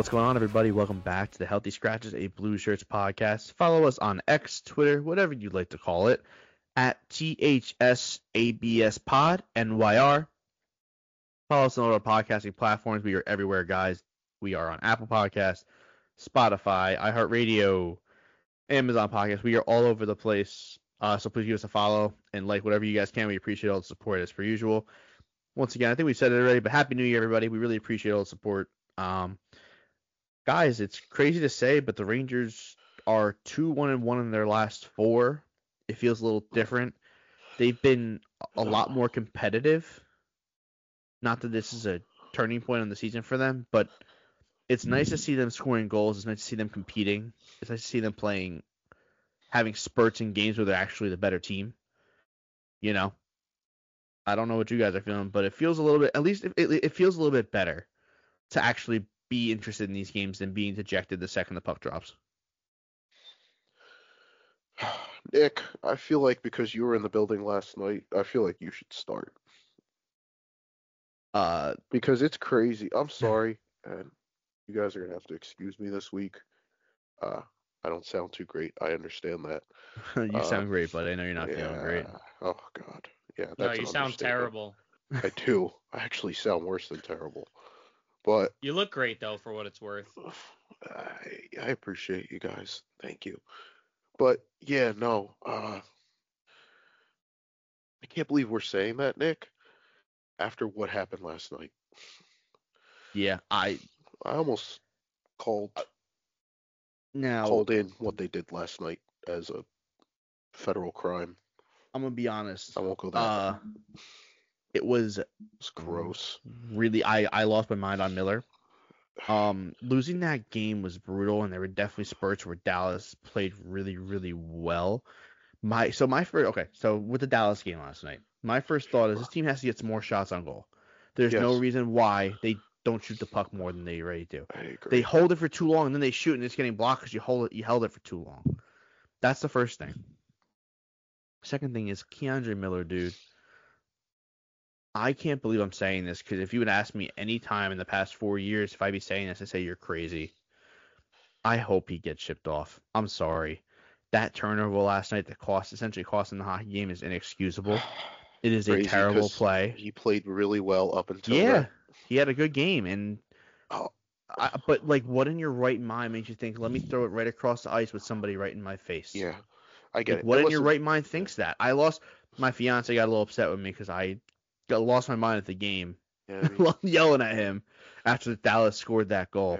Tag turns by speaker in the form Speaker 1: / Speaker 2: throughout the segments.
Speaker 1: What's going on, everybody? Welcome back to the Healthy Scratches, a Blue Shirts podcast. Follow us on X, Twitter, whatever you'd like to call it, at THSABS Pod, NYR. Follow us on all our podcasting platforms. We are everywhere, guys. We are on Apple Podcasts, Spotify, iHeartRadio, Amazon Podcasts. We are all over the place. So please give us a follow and like whatever you guys can. We appreciate all the support as per usual. Once again, I think we said it already, but Happy New Year, everybody. We really appreciate all the support. Guys, it's crazy to say, but the Rangers are 2-1-1 in their last 4. It feels a little different. They've been a lot more competitive. Not that this is a turning point in the season for them, but it's nice to see them scoring goals. It's nice to see them competing. It's nice to see them playing, having spurts in games where they're actually the better team. You know, I don't know what you guys are feeling, but it feels a little bit, at least it feels a little bit better to actually be interested in these games than being dejected the second the puck drops.
Speaker 2: Nick, I feel like because you were in the building last night, I feel like you should start. Because it's crazy. I'm sorry, and you guys are going to have to excuse me this week. I don't sound too great. I understand that.
Speaker 1: You sound great, but I know you're not feeling great.
Speaker 2: Oh, God. Yeah, that's
Speaker 3: No, you sound terrible.
Speaker 2: I do. I actually sound worse than terrible. But
Speaker 3: you look great, though, for what it's worth.
Speaker 2: I appreciate you guys. Thank you. But, yeah, no. I can't believe we're saying that, Nick, after what happened last night.
Speaker 1: Yeah, I
Speaker 2: almost called in what they did last night as a federal crime.
Speaker 1: I'm going to be honest.
Speaker 2: I won't go that
Speaker 1: It was
Speaker 2: gross.
Speaker 1: Really, I lost my mind on Miller. Losing that game was brutal, and there were definitely spurts where Dallas played really, really well. So with the Dallas game last night, my first thought is this team has to get some more shots on goal. There's no reason why they don't shoot the puck more than they already do.
Speaker 2: I agree.
Speaker 1: They hold it for too long, and then they shoot, and it's getting blocked because you held it for too long. That's the first thing. Second thing is K'Andre Miller, dude. I can't believe I'm saying this, because if you would ask me any time in the past 4 years if I'd be saying this, I'd say you're crazy. I hope he gets shipped off. I'm sorry. That turnover last night that essentially cost him the hockey game is inexcusable. It is a terrible play.
Speaker 2: He played really well up until then.
Speaker 1: He had a good game, and but like, what in your right mind makes you think, let me throw it right across the ice with somebody right in my face?
Speaker 2: Yeah, I get it.
Speaker 1: What in your right mind thinks that? My fiance got a little upset with me because I lost my mind at the game, yelling at him after Dallas scored that goal.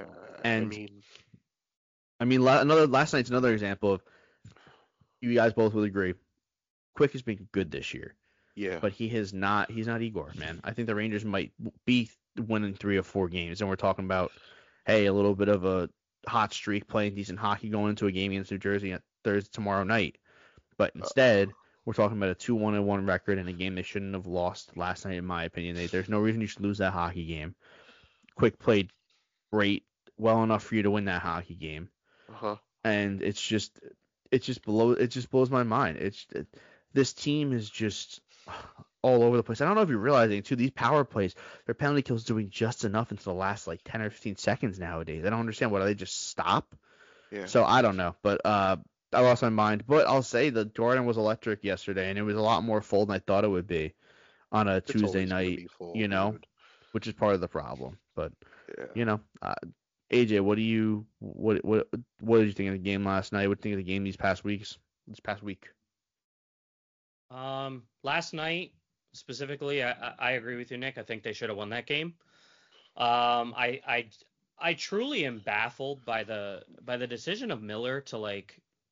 Speaker 1: Last night's another example of, you guys both will agree, Quick has been good this year.
Speaker 2: Yeah.
Speaker 1: But he's not Igor, man. I think the Rangers might be winning 3 or 4 games, and we're talking about, hey, a little bit of a hot streak, playing decent hockey, going into a game against New Jersey tomorrow night. But instead, we're talking about a 2-1-1 record in a game they shouldn't have lost last night, in my opinion. There's no reason you should lose that hockey game. Quick played great, well enough for you to win that hockey game. And it just blows my mind. This team is just all over the place. I don't know if you're realizing, too, these power plays, their penalty kills doing just enough until the last, 10 or 15 seconds nowadays. I don't understand. What, do they just stop?
Speaker 2: Yeah.
Speaker 1: So I don't know. But I lost my mind. But I'll say the Jordan was electric yesterday, and it was a lot more full than I thought it would be on a Tuesday night,
Speaker 2: full,
Speaker 1: which is part of the problem. But, AJ, what did you think of the game last night? What do you think of the game this past week?
Speaker 3: Last night specifically, I agree with you, Nick. I think they should have won that game. I truly am baffled by the decision of Miller to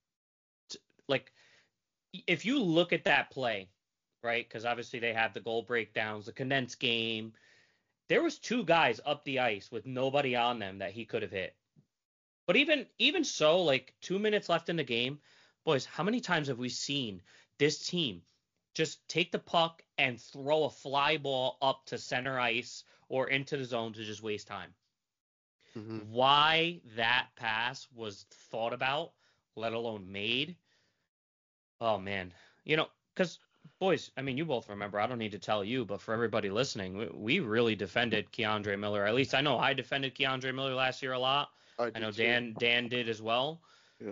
Speaker 3: if you look at that play, right? Because obviously they have the goal breakdowns, the condensed game. There was 2 guys up the ice with nobody on them that he could have hit. But even so, 2 minutes left in the game, boys, how many times have we seen this team just take the puck and throw a fly ball up to center ice or into the zone to just waste time? Mm-hmm. Why that pass was thought about, let alone made? Oh, man. Because Boys, I mean, you both remember. I don't need to tell you, but for everybody listening, we really defended Keandre Miller. At least I know I defended Keandre Miller last year a lot.
Speaker 2: I
Speaker 3: I know
Speaker 2: did too.
Speaker 3: Dan did as well.
Speaker 2: Yeah.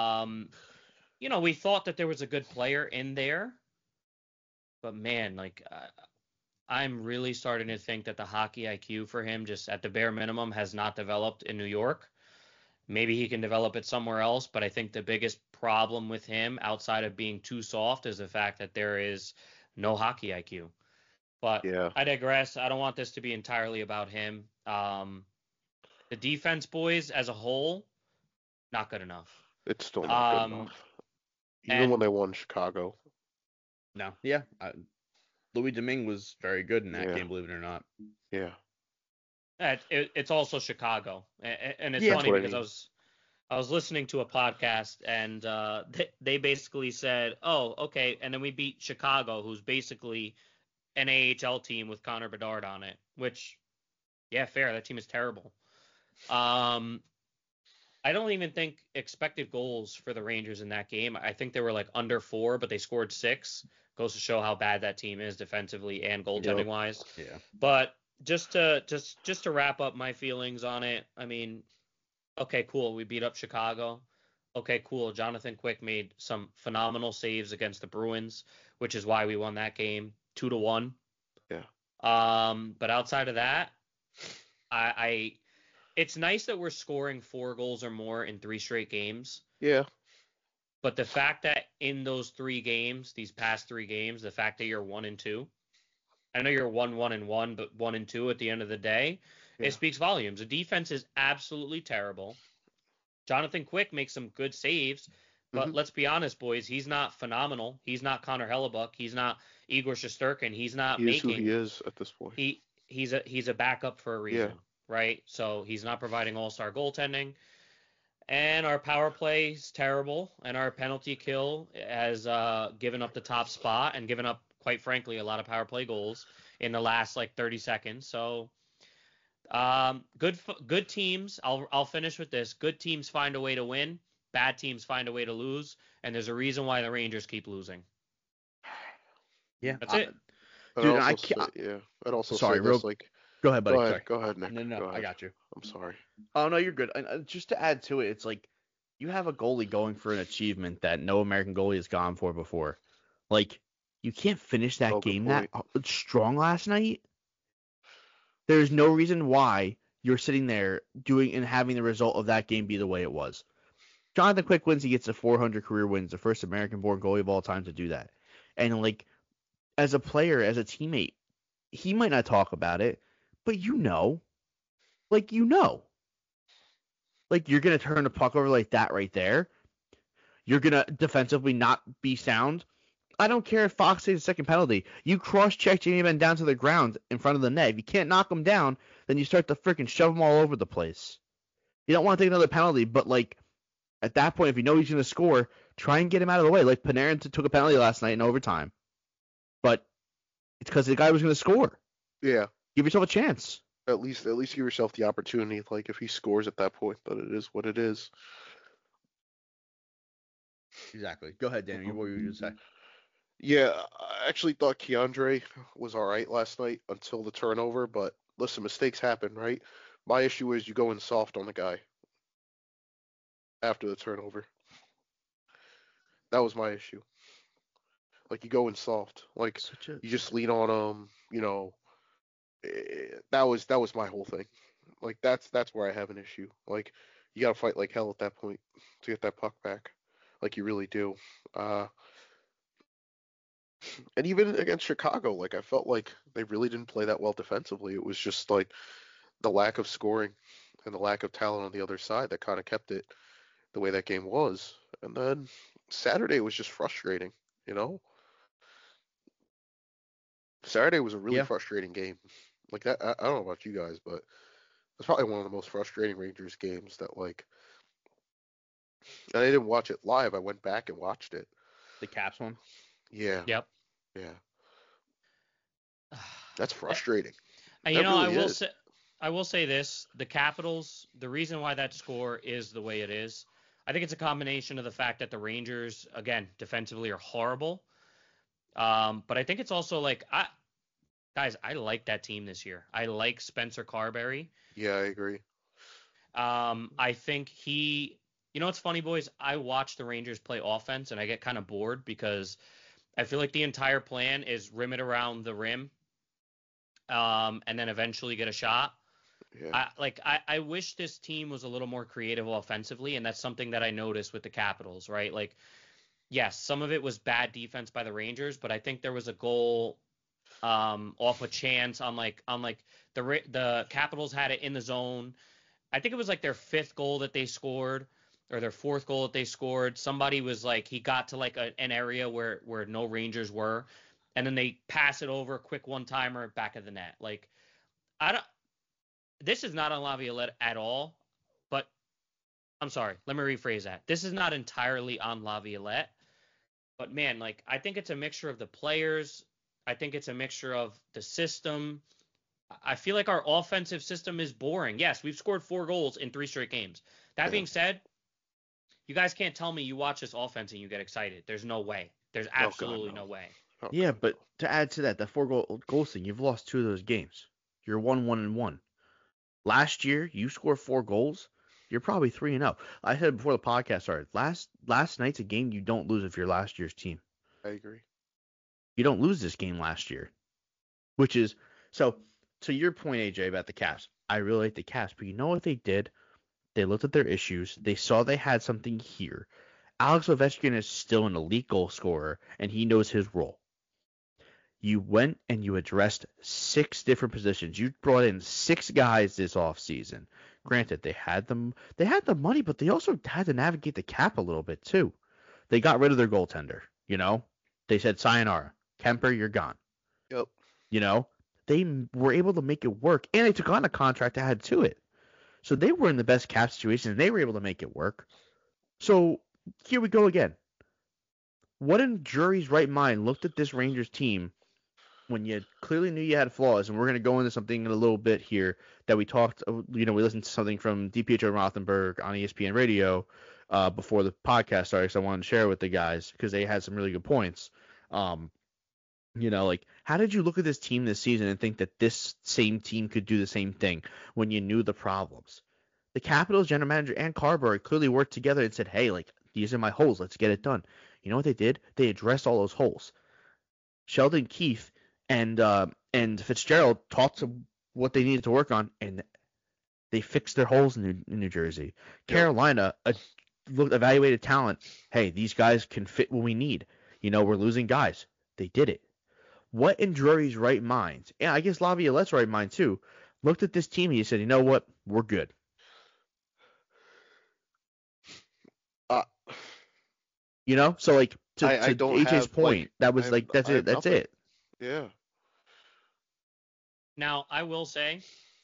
Speaker 3: We thought that there was a good player in there, but man, like I'm really starting to think that the hockey IQ for him, just at the bare minimum, has not developed in New York. Maybe he can develop it somewhere else, but I think the biggest problem with him, outside of being too soft, is the fact that there is no hockey IQ. But
Speaker 2: Yeah.
Speaker 3: I digress. I don't want this to be entirely about him. The defense, boys, as a whole, not good enough.
Speaker 2: It's still not good enough. Even when they won Chicago.
Speaker 1: No. Yeah. Louis Domingue was very good in that
Speaker 2: Yeah.
Speaker 1: game, believe it or not.
Speaker 2: Yeah.
Speaker 3: It's also Chicago, and it's
Speaker 1: Yeah,
Speaker 3: funny
Speaker 2: that's what I
Speaker 3: because I was listening to a podcast, and they basically said, "Oh, okay," and then we beat Chicago, who's basically an AHL team with Connor Bedard on it. Which, yeah, fair. That team is terrible. I don't even think expected goals for the Rangers in that game. I think they were like under 4, but they scored 6. Goes to show how bad that team is defensively and goaltending wise.
Speaker 1: Yeah.
Speaker 3: But just to wrap up my feelings on it, I mean, okay, cool, we beat up Chicago. Okay, cool. Jonathan Quick made some phenomenal saves against the Bruins, which is why we won that game 2-1.
Speaker 2: Yeah.
Speaker 3: But outside of that, I it's nice that we're scoring 4 goals or more in 3 straight games.
Speaker 2: Yeah.
Speaker 3: But the fact that in those 3 games, these past 3 games, the fact that you're 1-2, I know you're 1-1-1, but 1-2 at the end of the day, it speaks volumes. The defense is absolutely terrible. Jonathan Quick makes some good saves, but let's be honest, boys, he's not phenomenal. He's not Connor Hellebuck. He's not Igor Shesterkin. He's not
Speaker 2: He is who he is at this point.
Speaker 3: He's a backup for a reason, right? So he's not providing all-star goaltending. And our power play is terrible, and our penalty kill has given up the top spot and given up, quite frankly, a lot of power play goals in the last like 30 seconds. So good teams. I'll finish with this. Good teams find a way to win. Bad teams find a way to lose, and there's a reason why the Rangers keep losing.
Speaker 1: Yeah,
Speaker 3: that's it.
Speaker 1: Dude,
Speaker 2: I'd also
Speaker 1: sorry,
Speaker 2: say this, like,
Speaker 1: go ahead, buddy.
Speaker 2: Go ahead, Nick.
Speaker 1: No,
Speaker 2: Go ahead.
Speaker 1: I got you.
Speaker 2: I'm sorry.
Speaker 1: Oh no, you're good. And just to add to it, it's like you have a goalie going for an achievement that no American goalie has gone for before. Like, you can't finish that game that strong last night. There's no reason why you're sitting there doing and having the result of that game be the way it was. Jonathan Quick wins. He gets a 400 career wins, the first American-born goalie of all time to do that. And like, as a player, as a teammate, he might not talk about it, but like, like you're gonna turn the puck over like that right there. You're gonna defensively not be sound. I don't care if Fox takes a second penalty. You cross-check Jamie Benn down to the ground in front of the net. If you can't knock him down, then you start to freaking shove him all over the place. You don't want to take another penalty, but like at that point, if you know he's going to score, try and get him out of the way. Like Panarin took a penalty last night in overtime, but it's because the guy was going to score.
Speaker 2: Yeah.
Speaker 1: Give yourself a chance.
Speaker 2: At least give yourself the opportunity. Like if he scores at that point, but it is what it is.
Speaker 1: Exactly. Go ahead, Danny. What were you going to say?
Speaker 2: Yeah, I actually thought Keandre was all right last night until the turnover, but listen, mistakes happen, right? My issue is you go in soft on the guy after the turnover. That was my issue. Like, you go in soft. Like, you just lean on him, you know. That was my whole thing. Like, that's where I have an issue. Like, you got to fight like hell at that point to get that puck back. Like, you really do. And even against Chicago, like, I felt like they really didn't play that well defensively. It was just like the lack of scoring and the lack of talent on the other side that kind of kept it the way that game was. And then Saturday was just frustrating, you know? Saturday was a really frustrating game. Like, that, I don't know about you guys, but it's probably one of the most frustrating Rangers games that, like, and I didn't watch it live. I went back and watched it.
Speaker 1: The Caps one?
Speaker 2: Yeah.
Speaker 3: Yep.
Speaker 2: Yeah. That's frustrating.
Speaker 3: And you know, really I will say this: the Capitals. The reason why that score is the way it is, I think it's a combination of the fact that the Rangers, again, defensively are horrible, But I think it's also like I like that team this year. I like Spencer Carberry.
Speaker 2: Yeah, I agree.
Speaker 3: I think you know what's funny, boys? I watch the Rangers play offense and I get kind of bored because I feel like the entire plan is rim it around the rim, and then eventually get a shot.
Speaker 2: Yeah.
Speaker 3: I wish this team was a little more creative offensively, and that's something that I noticed with the Capitals, right? Like, yes, some of it was bad defense by the Rangers, but I think there was a goal off a chance on the Capitals had it in the zone. I think it was like their fifth goal that they scored or their fourth goal that they scored. Somebody was like he got to like an area where no Rangers were, and then they pass it over, quick one timer, back of the net. Like I don't. This is not on Laviolette at all, but I'm sorry. Let me rephrase that. This is not entirely on Laviolette, but man, like I think it's a mixture of the players. I think it's a mixture of the system. I feel like our offensive system is boring. Yes, we've scored 4 goals in 3 straight games. That being said, you guys can't tell me you watch this offense and you get excited. There's no way. There's absolutely no way.
Speaker 1: Yeah, but to add to that, the 4 goals thing, you've lost 2 of those games. You're 1-1-1. Last year, you scored 4 goals. You're probably 3-0. I said before the podcast started, last night's a game you don't lose if you're last year's team.
Speaker 2: I agree.
Speaker 1: You don't lose this game last year, which is so. To your point, AJ, about the Caps, I really like the Caps, but you know what they did? They looked at their issues. They saw they had something here. Alex Ovechkin is still an elite goal scorer, and he knows his role. You went and you addressed 6 different positions. You brought in 6 guys this offseason. Granted, they had the money, but they also had to navigate the cap a little bit too. They got rid of their goaltender. You know, they said sayonara. Kemper, you're gone.
Speaker 2: Yep.
Speaker 1: You know, they were able to make it work, and they took on a contract to add to it. So they were in the best cap situation, and they were able to make it work. So here we go again. What in jury's right mind looked at this Rangers team when you clearly knew you had flaws? And we're going to go into something in a little bit here that we talked, we listened to something from DiPietro Rothenberg on ESPN Radio before the podcast started, so I wanted to share it with the guys because they had some really good points. Like, how did you look at this team this season and think that this same team could do the same thing when you knew the problems? The Capitals general manager and Carberry clearly worked together and said, hey, like, these are my holes. Let's get it done. You know what they did? They addressed all those holes. Sheldon Keefe and Fitzgerald talked to what they needed to work on, and they fixed their holes in New Jersey. Yep. Carolina evaluated talent. Hey, these guys can fit what we need. We're losing guys. They did it. What in Drury's right mind, and I guess Laviolette's right mind too, looked at this team and he said, you know what? We're good. So like to AJ's point, that was like that's it. That's it.
Speaker 2: Yeah.
Speaker 3: Now I will say,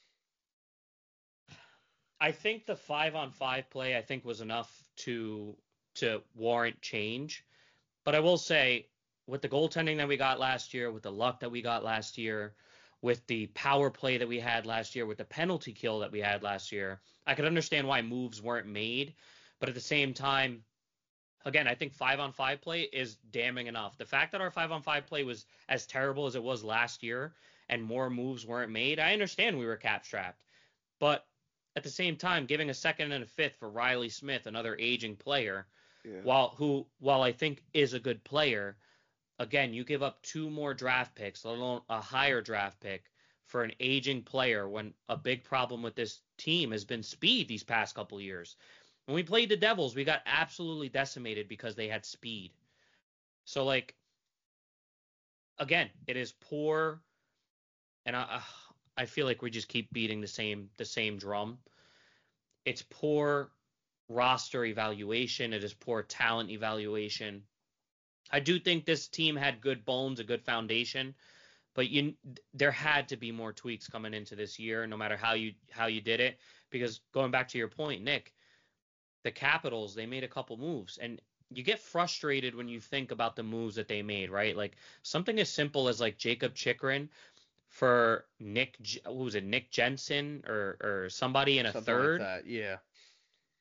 Speaker 3: I think the 5-on-5 play was enough to warrant change, but I will say with the goaltending that we got last year, with the luck that we got last year, with the power play that we had last year, with the penalty kill that we had last year, I could understand why moves weren't made, but at the same time, again, I think 5-on-5 play is damning enough. The fact that our 5-on-5 play was as terrible as it was last year and more moves weren't made, I understand we were cap strapped. But at the same time, giving a second and a fifth for Riley Smith, another aging player, while I think is a good player, again, you give up 2 more draft picks, let alone a higher draft pick for an aging player when a big problem with this team has been speed these past couple years. When we played the Devils, we got absolutely decimated because they had speed. So, like, again, it is poor, and I feel like we just keep beating the same drum. It's poor roster evaluation. It is poor talent evaluation. I do think this team had good bones, a good foundation, but there had to be more tweaks coming into this year, no matter how you did it. Because going back to your point, Nick, the Capitals, they made a couple moves, and you get frustrated when you think about the moves that they made, right? Like something as simple as like Jacob Chychrun for Nick Jensen or somebody in a
Speaker 1: something
Speaker 3: third.
Speaker 1: Like that. Yeah.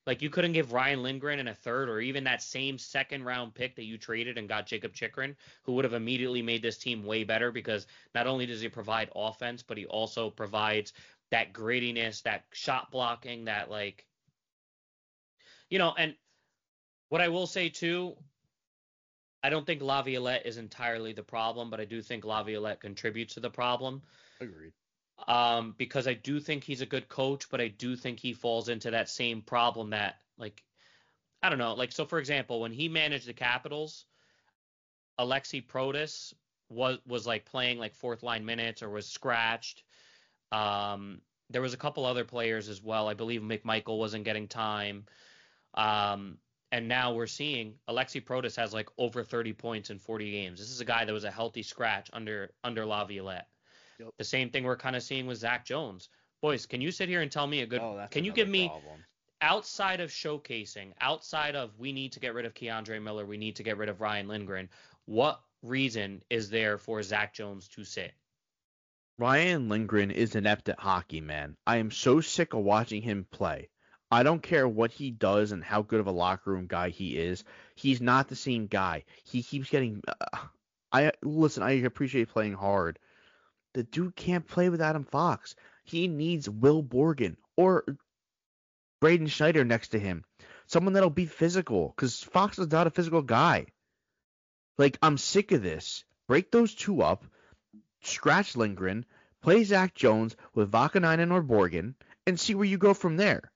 Speaker 3: Like, you couldn't give Ryan Lindgren in a third or even that same second-round pick that you traded and got Jacob Chikrin, who would have immediately made this team way better because not only does he provide offense, but he also provides that grittiness, that shot blocking, that, like, and what I will say, too, I don't think Laviolette is entirely the problem, but I do think Laviolette contributes to the problem.
Speaker 1: Agreed.
Speaker 3: Because I do think he's a good coach, but I do think he falls into that same problem that, like, I don't know, like, so for example, when he managed the Capitals, Alexi Protas was like playing like fourth line minutes or was scratched. There was a couple other players as well. I believe McMichael wasn't getting time. And now we're seeing Alexi Protas has like over 30 points in 40 games. This is a guy that was a healthy scratch under Laviolette. Yep. The same thing we're kind of seeing with Zach Jones. Boys, can you sit here and tell me can you give me, outside of showcasing, outside of we need to get rid of Keandre Miller, we need to get rid of Ryan Lindgren, what reason is there for Zach Jones to sit?
Speaker 1: Ryan Lindgren is inept at hockey, man. I am so sick of watching him play. I don't care what he does and how good of a locker room guy he is. He's not the same guy. He keeps getting I appreciate playing hard. The dude can't play with Adam Fox. He needs Will Borgen or Braden Schneider next to him. Someone that'll be physical, because Fox is not a physical guy. Like, I'm sick of this. Break those two up, scratch Lindgren, play Zach Jones with Vakanainen or Borgen, and see where you go from there.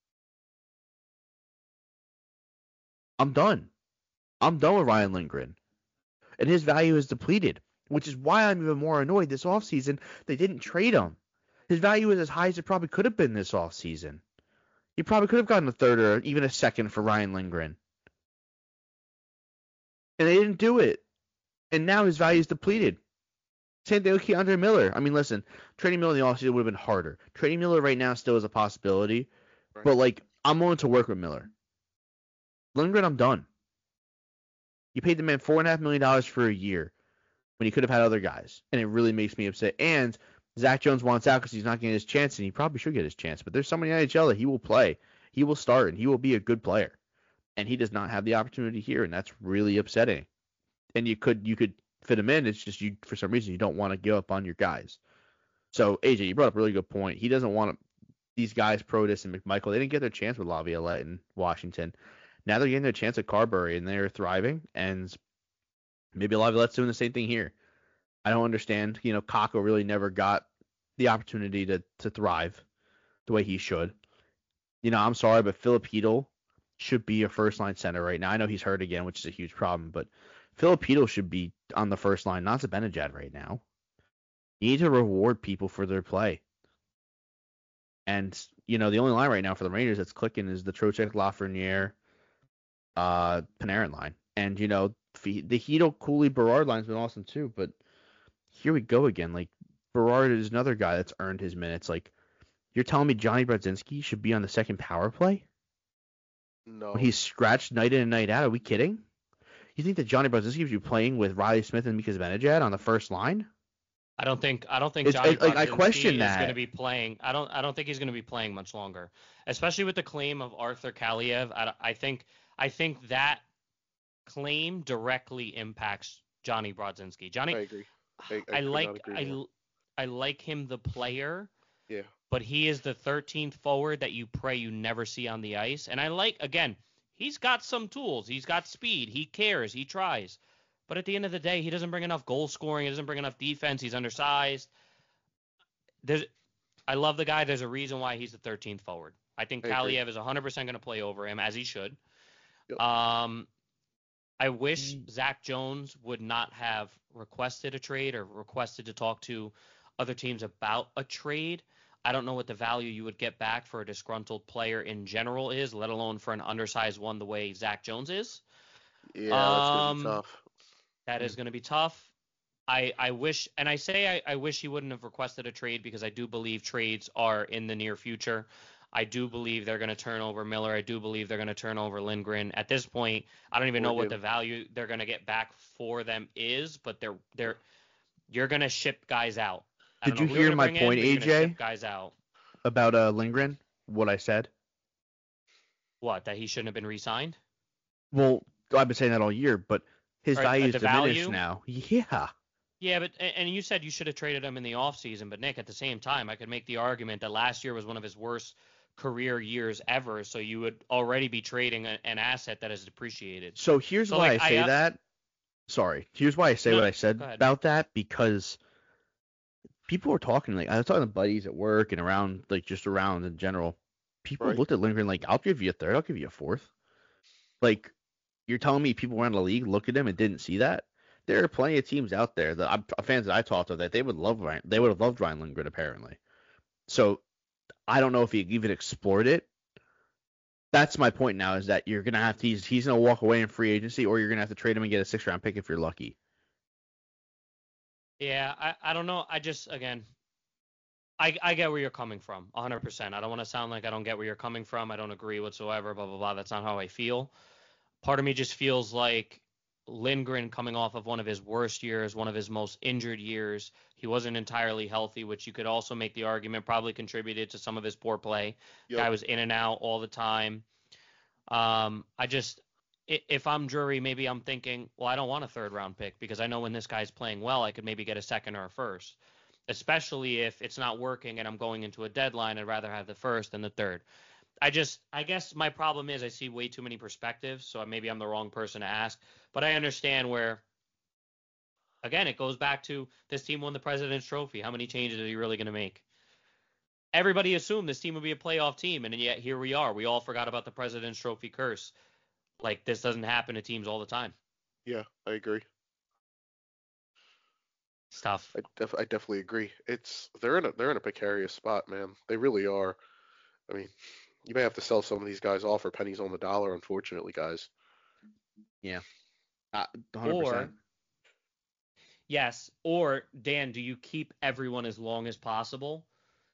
Speaker 1: I'm done. I'm done with Ryan Lindgren. And his value is depleted, which is why I'm even more annoyed this offseason they didn't trade him. His value is as high as it probably could have been this offseason. You probably could have gotten a third or even a second for Ryan Lindgren. And they didn't do it. And now his value is depleted. Same thing with Keandre Miller. I mean, listen, trading Miller in the offseason would have been harder. Trading Miller right now still is a possibility. Right. But, like, I'm willing to work with Miller. Lindgren, I'm done. You paid the man $4.5 million for a year when he could have had other guys. And it really makes me upset. And Zach Jones wants out because he's not getting his chance, and he probably should get his chance. But there's somebody in the NHL that he will play. He will start, and he will be a good player. And he does not have the opportunity here, and that's really upsetting. And you could fit him in. It's just you, for some reason, you don't want to give up on your guys. So, AJ, you brought up a really good point. He doesn't want these guys, Protas and McMichael, they didn't get their chance with Laviolette in Washington. Now they're getting their chance at Carberry, and they're thriving. And maybe Laviolette's doing the same thing here. I don't understand. Kakko really never got the opportunity to thrive the way he should. I'm sorry, but Filipino should be a first-line center right now. I know he's hurt again, which is a huge problem, but Filipino should be on the first line, not Zibanejad right now. You need to reward people for their play. And, the only line right now for the Rangers that's clicking is the Trocheck, Lafreniere, Panarin line. And, the Hito, Cooley, Berard line's been awesome too, but here we go again. Like, Berard is another guy that's earned his minutes. Like, you're telling me Johnny Brodzinski should be on the second power play?
Speaker 2: No.
Speaker 1: When he's scratched night in and night out? Are we kidding? You think that Johnny Brodzinski should be playing with Riley Smith and Mika Zibanejad on the first line?
Speaker 3: I don't think Johnny Brodzinski
Speaker 1: I question
Speaker 3: is going to be playing. I don't think he's going to be playing much longer, especially with the claim of Arthur Kaliev. I think that claim directly impacts Johnny Brodzinski.
Speaker 2: I agree.
Speaker 3: I like him, the player.
Speaker 2: Yeah.
Speaker 3: But he is the 13th forward that you pray you never see on the ice. And he's got some tools. He's got speed. He cares. He tries. But at the end of the day, he doesn't bring enough goal scoring. He doesn't bring enough defense. He's undersized. I love the guy. There's a reason why he's the 13th forward. I think Kaliev is 100% going to play over him, as he should.
Speaker 2: Yep.
Speaker 3: I wish Zach Jones would not have requested a trade or requested to talk to other teams about a trade. I don't know what the value you would get back for a disgruntled player in general is, let alone for an undersized one the way Zach Jones is.
Speaker 2: Yeah, that's going to be tough.
Speaker 3: That is going to be tough. I wish, and I say I wish he wouldn't have requested a trade because I do believe trades are in the near future. I do believe they're going to turn over Miller. I do believe they're going to turn over Lindgren. At this point, I don't even know what the value they're going to get back for them is, but you're going to ship guys out.
Speaker 1: Did you hear my point, AJ?
Speaker 3: Guys out
Speaker 1: about Lindgren? What I said?
Speaker 3: What, that he shouldn't have been re-signed?
Speaker 1: Well, I've been saying that all year, but his
Speaker 3: Or
Speaker 1: value is
Speaker 3: the
Speaker 1: diminished
Speaker 3: value?
Speaker 1: now. Yeah.
Speaker 3: Yeah, but and you said you should have traded him in the offseason, but Nick, at the same time, I could make the argument that last year was one of his worst career years ever, so you would already be trading an asset that is depreciated.
Speaker 1: So here's
Speaker 3: So
Speaker 1: why
Speaker 3: like
Speaker 1: I say that. Sorry. Here's why I say
Speaker 3: no,
Speaker 1: what
Speaker 3: no,
Speaker 1: I said
Speaker 3: go ahead.
Speaker 1: about that, because people were talking, like, I was talking to buddies at work and around, like, just around in general. People
Speaker 2: Right.
Speaker 1: looked at Lindgren like, I'll give you a third, I'll give you a fourth. Like, you're telling me people around the league looked at him and didn't see that? There are plenty of teams out there that fans that I talked to that they would have loved Ryan Lindgren apparently. So I don't know if he even explored it. That's my point now, is that you're gonna have to he's gonna walk away in free agency, or you're gonna have to trade him and get a 6th-round pick if you're lucky.
Speaker 3: Yeah, I don't know. I just, again, I get where you're coming from, 100%. I don't want to sound like I don't get where you're coming from. I don't agree whatsoever, blah, blah, blah. That's not how I feel. Part of me just feels like Lindgren, coming off of one of his worst years, one of his most injured years, he wasn't entirely healthy, which you could also make the argument probably contributed to some of his poor play.
Speaker 2: Yep.
Speaker 3: Guy was in and out all the time. If I'm Drury, maybe I'm thinking, well, I don't want a 3rd-round pick because I know when this guy's playing well, I could maybe get a 2nd or a 1st, especially if it's not working and I'm going into a deadline. I'd rather have the 1st than the 3rd. I guess my problem is I see way too many perspectives, so maybe I'm the wrong person to ask. But I understand where, again, it goes back to this team won the President's Trophy. How many changes are you really going to make? Everybody assumed this team would be a playoff team, and yet here we are. We all forgot about the President's Trophy curse. Like, this doesn't happen to teams all the time.
Speaker 2: Yeah, I agree.
Speaker 3: It's tough.
Speaker 2: I definitely agree. They're in a precarious spot, man. They really are. I mean, you may have to sell some of these guys off for pennies on the dollar, unfortunately, guys.
Speaker 1: Yeah. 100%.
Speaker 3: Or, yes, or, Dan, do you keep everyone as long as possible?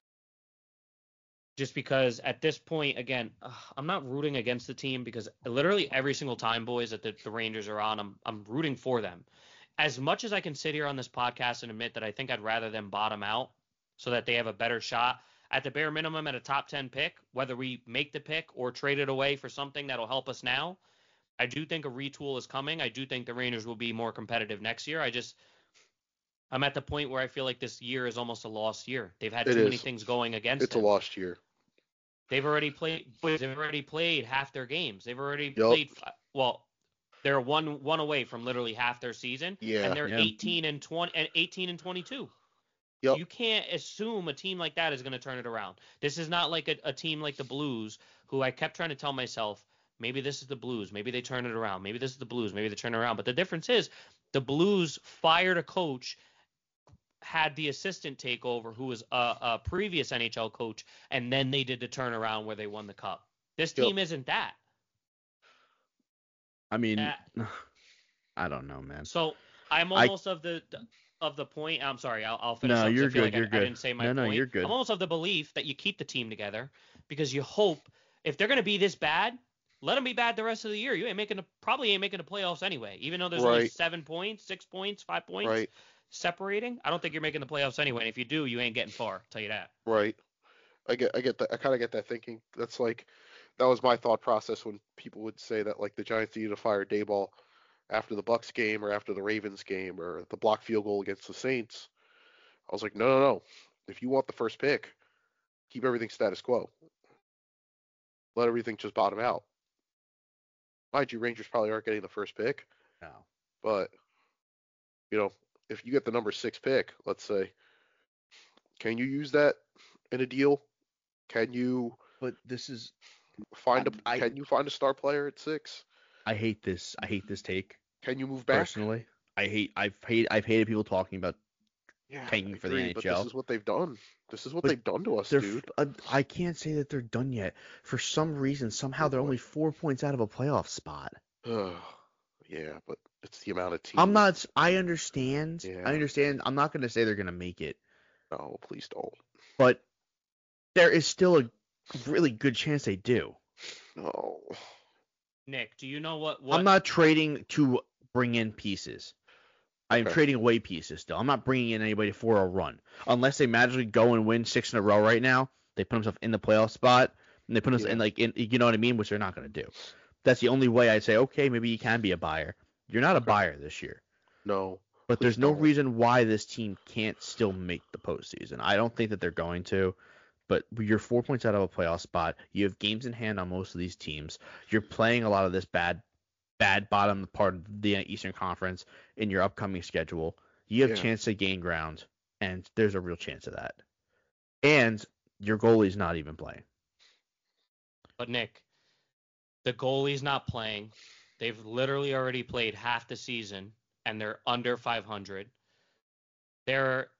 Speaker 3: Just because at this point, again, I'm not rooting against the team because literally every single time, boys, that the Rangers are on, I'm rooting for them. As much as I can sit here on this podcast and admit that I think I'd rather them bottom out so that they have a better shot, at the bare minimum at a top 10 pick, whether we make the pick or trade it away for something that'll help us now, I do think a retool is coming. I do think the Rangers will be more competitive next year. I'm at the point where I feel like this year is almost a lost year. They've had too many things going against them.
Speaker 2: It's a lost year.
Speaker 3: They've already played half their games. They've already played, well, they're one away from literally half their season.
Speaker 2: Yeah.
Speaker 3: And they're 18 and 22.
Speaker 2: Yep.
Speaker 3: You can't assume a team like that is going to turn it around. This is not like a team like the Blues, who I kept trying to tell myself, maybe this is the Blues. Maybe they turn it around. Maybe this is the Blues. Maybe they turn it around. But the difference is the Blues fired a coach, had the assistant take over, who was a previous NHL coach, and then they did the turnaround where they won the cup. This team isn't that.
Speaker 1: I mean, I don't know, man.
Speaker 3: So I'm almost of the point. I'm sorry, I'll finish.
Speaker 1: No,
Speaker 3: up,
Speaker 1: you're good.
Speaker 3: Like
Speaker 1: You're
Speaker 3: I
Speaker 1: good.
Speaker 3: didn't say my point.
Speaker 1: No, you're good.
Speaker 3: I'm almost of the belief that you keep the team together because you hope, if they're going to be this bad, let them be bad the rest of the year. You probably ain't making the playoffs anyway. Even though there's only 7 points, 6 points, 5 points separating, I don't think you're making the playoffs anyway. And if you do, you ain't getting far. I'll tell you that.
Speaker 2: Right. I get that. I kind of get that thinking. That was my thought process when people would say that, like, the Giants needed to fire Daboll after the Bucks game or after the Ravens game or the blocked field goal against the Saints. I was like, no. If you want the first pick, keep everything status quo. Let everything just bottom out. Mind you, Rangers probably aren't getting the first pick.
Speaker 1: No.
Speaker 2: But, if you get the number 6 pick, let's say, can you use that in a deal? Can you?
Speaker 1: But this is
Speaker 2: can you find a star player at 6?
Speaker 1: I hate this take.
Speaker 2: Can you move back?
Speaker 1: Personally, I've hated people talking about tanking for the NHL.
Speaker 2: But this is what they've done. This is what they've done to us, dude.
Speaker 1: I can't say that they're done yet. For some reason, somehow they're only 4 points out of a playoff spot.
Speaker 2: Yeah, but it's the amount of teams.
Speaker 1: I understand.
Speaker 2: Yeah.
Speaker 1: I understand. I'm not going to say they're going to make it.
Speaker 2: No, please don't.
Speaker 1: But there is still a really good chance they do.
Speaker 2: No.
Speaker 3: Nick, do you know what?
Speaker 1: I'm not trading to bring in pieces. I'm
Speaker 2: Okay.
Speaker 1: trading away pieces still. I'm not bringing in anybody for a run. Unless they magically go and win 6 in a row right now, they put themselves in the playoff spot. and they put us in you know what I mean, which they're not going to do. That's the only way I'd say, okay, maybe you can be a buyer. You're not a buyer this year.
Speaker 2: No.
Speaker 1: But there's no reason why this team can't still make the postseason. I don't think that they're going to. But you're 4 points out of a playoff spot. You have games in hand on most of these teams. You're playing a lot of this bad bottom part of the Eastern Conference in your upcoming schedule. You have a chance to gain ground, and there's a real chance of that. And your goalie's not even playing.
Speaker 3: But Nick, the goalie's not playing. They've literally already played half the season, and they're under 500. They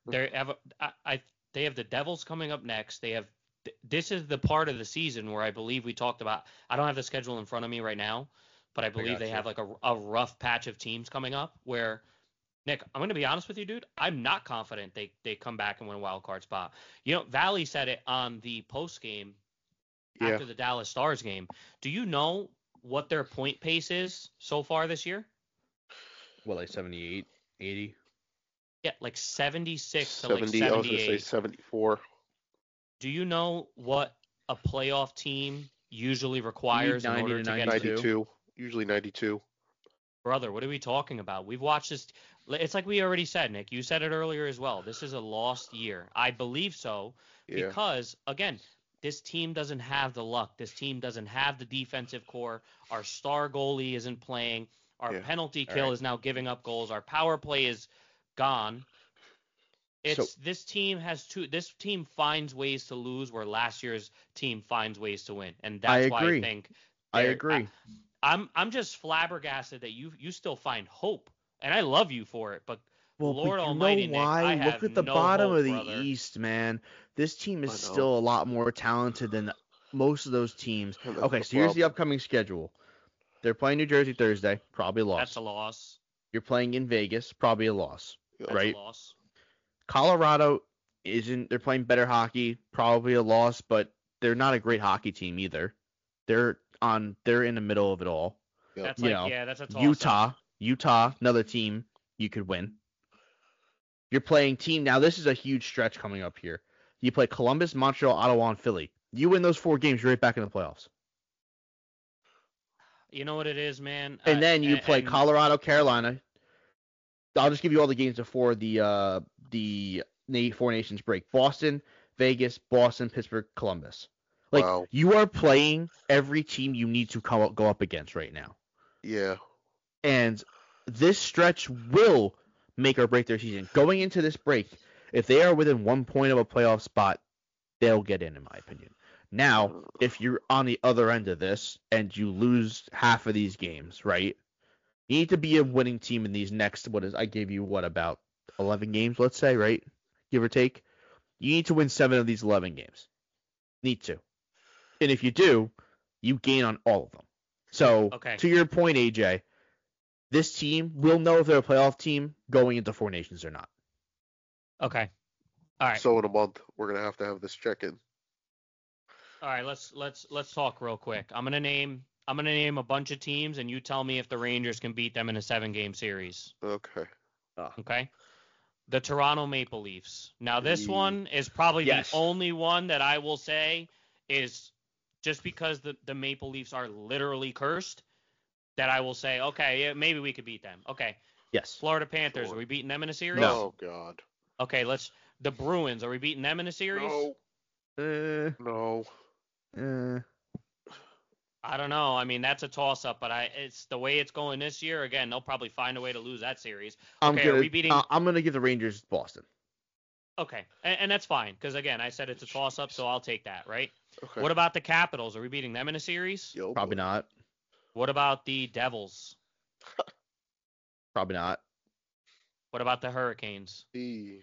Speaker 3: have the Devils coming up next. This is the part of the season where I believe we talked about. I don't have the schedule in front of me right now, but I believe they have like a rough patch of teams coming up where, Nick, I'm going to be honest with you, dude. I'm not confident they come back and win a wild card spot. You know, Valley said it on the post game after the Dallas Stars game. Do you know what their point pace is so far this year?
Speaker 1: What, like 78, 80?
Speaker 3: Yeah, like 76
Speaker 2: 70,
Speaker 3: to like 78.
Speaker 2: I was going to say 74.
Speaker 3: Do you know what a playoff team usually requires in order to get
Speaker 2: 92? Usually 92.
Speaker 3: Brother, what are we talking about? We've watched this. It's like we already said, Nick. You said it earlier as well. This is a lost year. I believe so because, again, this team doesn't have the luck. This team doesn't have the defensive core. Our star goalie isn't playing. Our penalty kill is now giving up goals. Our power play is gone. This team finds ways to lose where last year's team finds ways to win. And that's why I think
Speaker 1: I agree.
Speaker 3: I'm just flabbergasted that you still find hope. And I love you for it, but Lord Almighty, Nick, I have
Speaker 1: look at the
Speaker 3: no
Speaker 1: bottom
Speaker 3: hope,
Speaker 1: of the
Speaker 3: brother.
Speaker 1: East, man. This team is still a lot more talented than most of those teams. Okay, so here's the upcoming schedule. They're playing New Jersey Thursday, probably a loss.
Speaker 3: That's a loss.
Speaker 1: You're playing in Vegas, probably a loss, right?
Speaker 3: That's a loss.
Speaker 1: Colorado they're playing better hockey, probably a loss, but they're not a great hockey team either. They're in the middle of it all.
Speaker 3: That's that's a toss-up.
Speaker 1: Utah, another team you could win. You're playing now this is a huge stretch coming up here. You play Columbus, Montreal, Ottawa, and Philly. You win those 4 games, you're right back in the playoffs.
Speaker 3: You know what it is, man?
Speaker 1: And then you play Colorado, Carolina. I'll just give you all the games before the Four Nations break. Boston, Vegas, Boston, Pittsburgh, Columbus. You are playing every team you need to go up against right now.
Speaker 2: Yeah.
Speaker 1: And this stretch will make or break their season. Going into this break, if they are within 1 point of a playoff spot, they'll get in my opinion. Now, if you're on the other end of this and you lose half of these games, right? You need to be a winning team in these next, I gave you about 11 games, let's say, right? Give or take. You need to win 7 of these 11 games. Need to. And if you do, you gain on all of them. So, to your point, AJ, this team will know if they're a playoff team going into Four Nations or not.
Speaker 3: Okay. All right.
Speaker 2: So in a month, we're gonna have to have this check-in.
Speaker 3: All right. Let's talk real quick. I'm gonna name a bunch of teams, and you tell me if the Rangers can beat them in a 7-game series.
Speaker 2: Okay.
Speaker 3: Okay. The Toronto Maple Leafs. Now this one is probably the only one that I will say is just because the Maple Leafs are literally cursed. That I will say, okay, yeah, maybe we could beat them. Okay.
Speaker 1: Yes.
Speaker 3: Florida Panthers, are we beating them in a series?
Speaker 2: No. Oh, God.
Speaker 3: Okay, the Bruins, are we beating them in a series?
Speaker 2: No. No.
Speaker 3: I don't know. I mean, that's a toss-up, but it's the way it's going this year. Again, they'll probably find a way to lose that series. Okay, are we beating?
Speaker 1: I'm going to give the Rangers Boston.
Speaker 3: Okay, and that's fine, because, again, I said it's a toss-up, so I'll take that, right?
Speaker 2: Okay.
Speaker 3: What about the Capitals? Are we beating them in a series?
Speaker 1: Probably not.
Speaker 3: What about the Devils?
Speaker 1: Probably not.
Speaker 3: What about the Hurricanes? You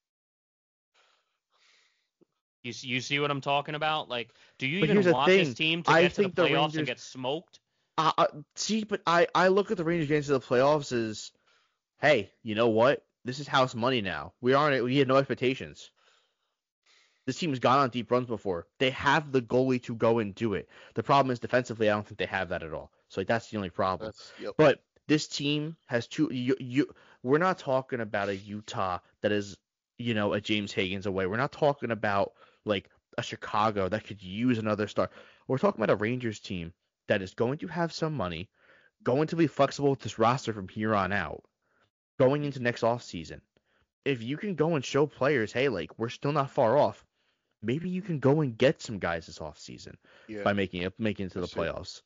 Speaker 3: see what I'm talking about? Like, do you even want this team to get to the playoffs and get smoked?
Speaker 1: But I look at the Rangers getting to the playoffs as, hey, you know what? This is house money now. We had no expectations. This team has gone on deep runs before. They have the goalie to go and do it. The problem is defensively, I don't think they have that at all. So that's the only problem. But this team has we're not talking about a Utah that is, a James Higgins away. We're not talking about like a Chicago that could use another star. We're talking about a Rangers team that is going to have some money, going to be flexible with this roster from here on out, going into next offseason. If you can go and show players, hey, like, we're still not far off, maybe you can go and get some guys this offseason by making it to the playoffs.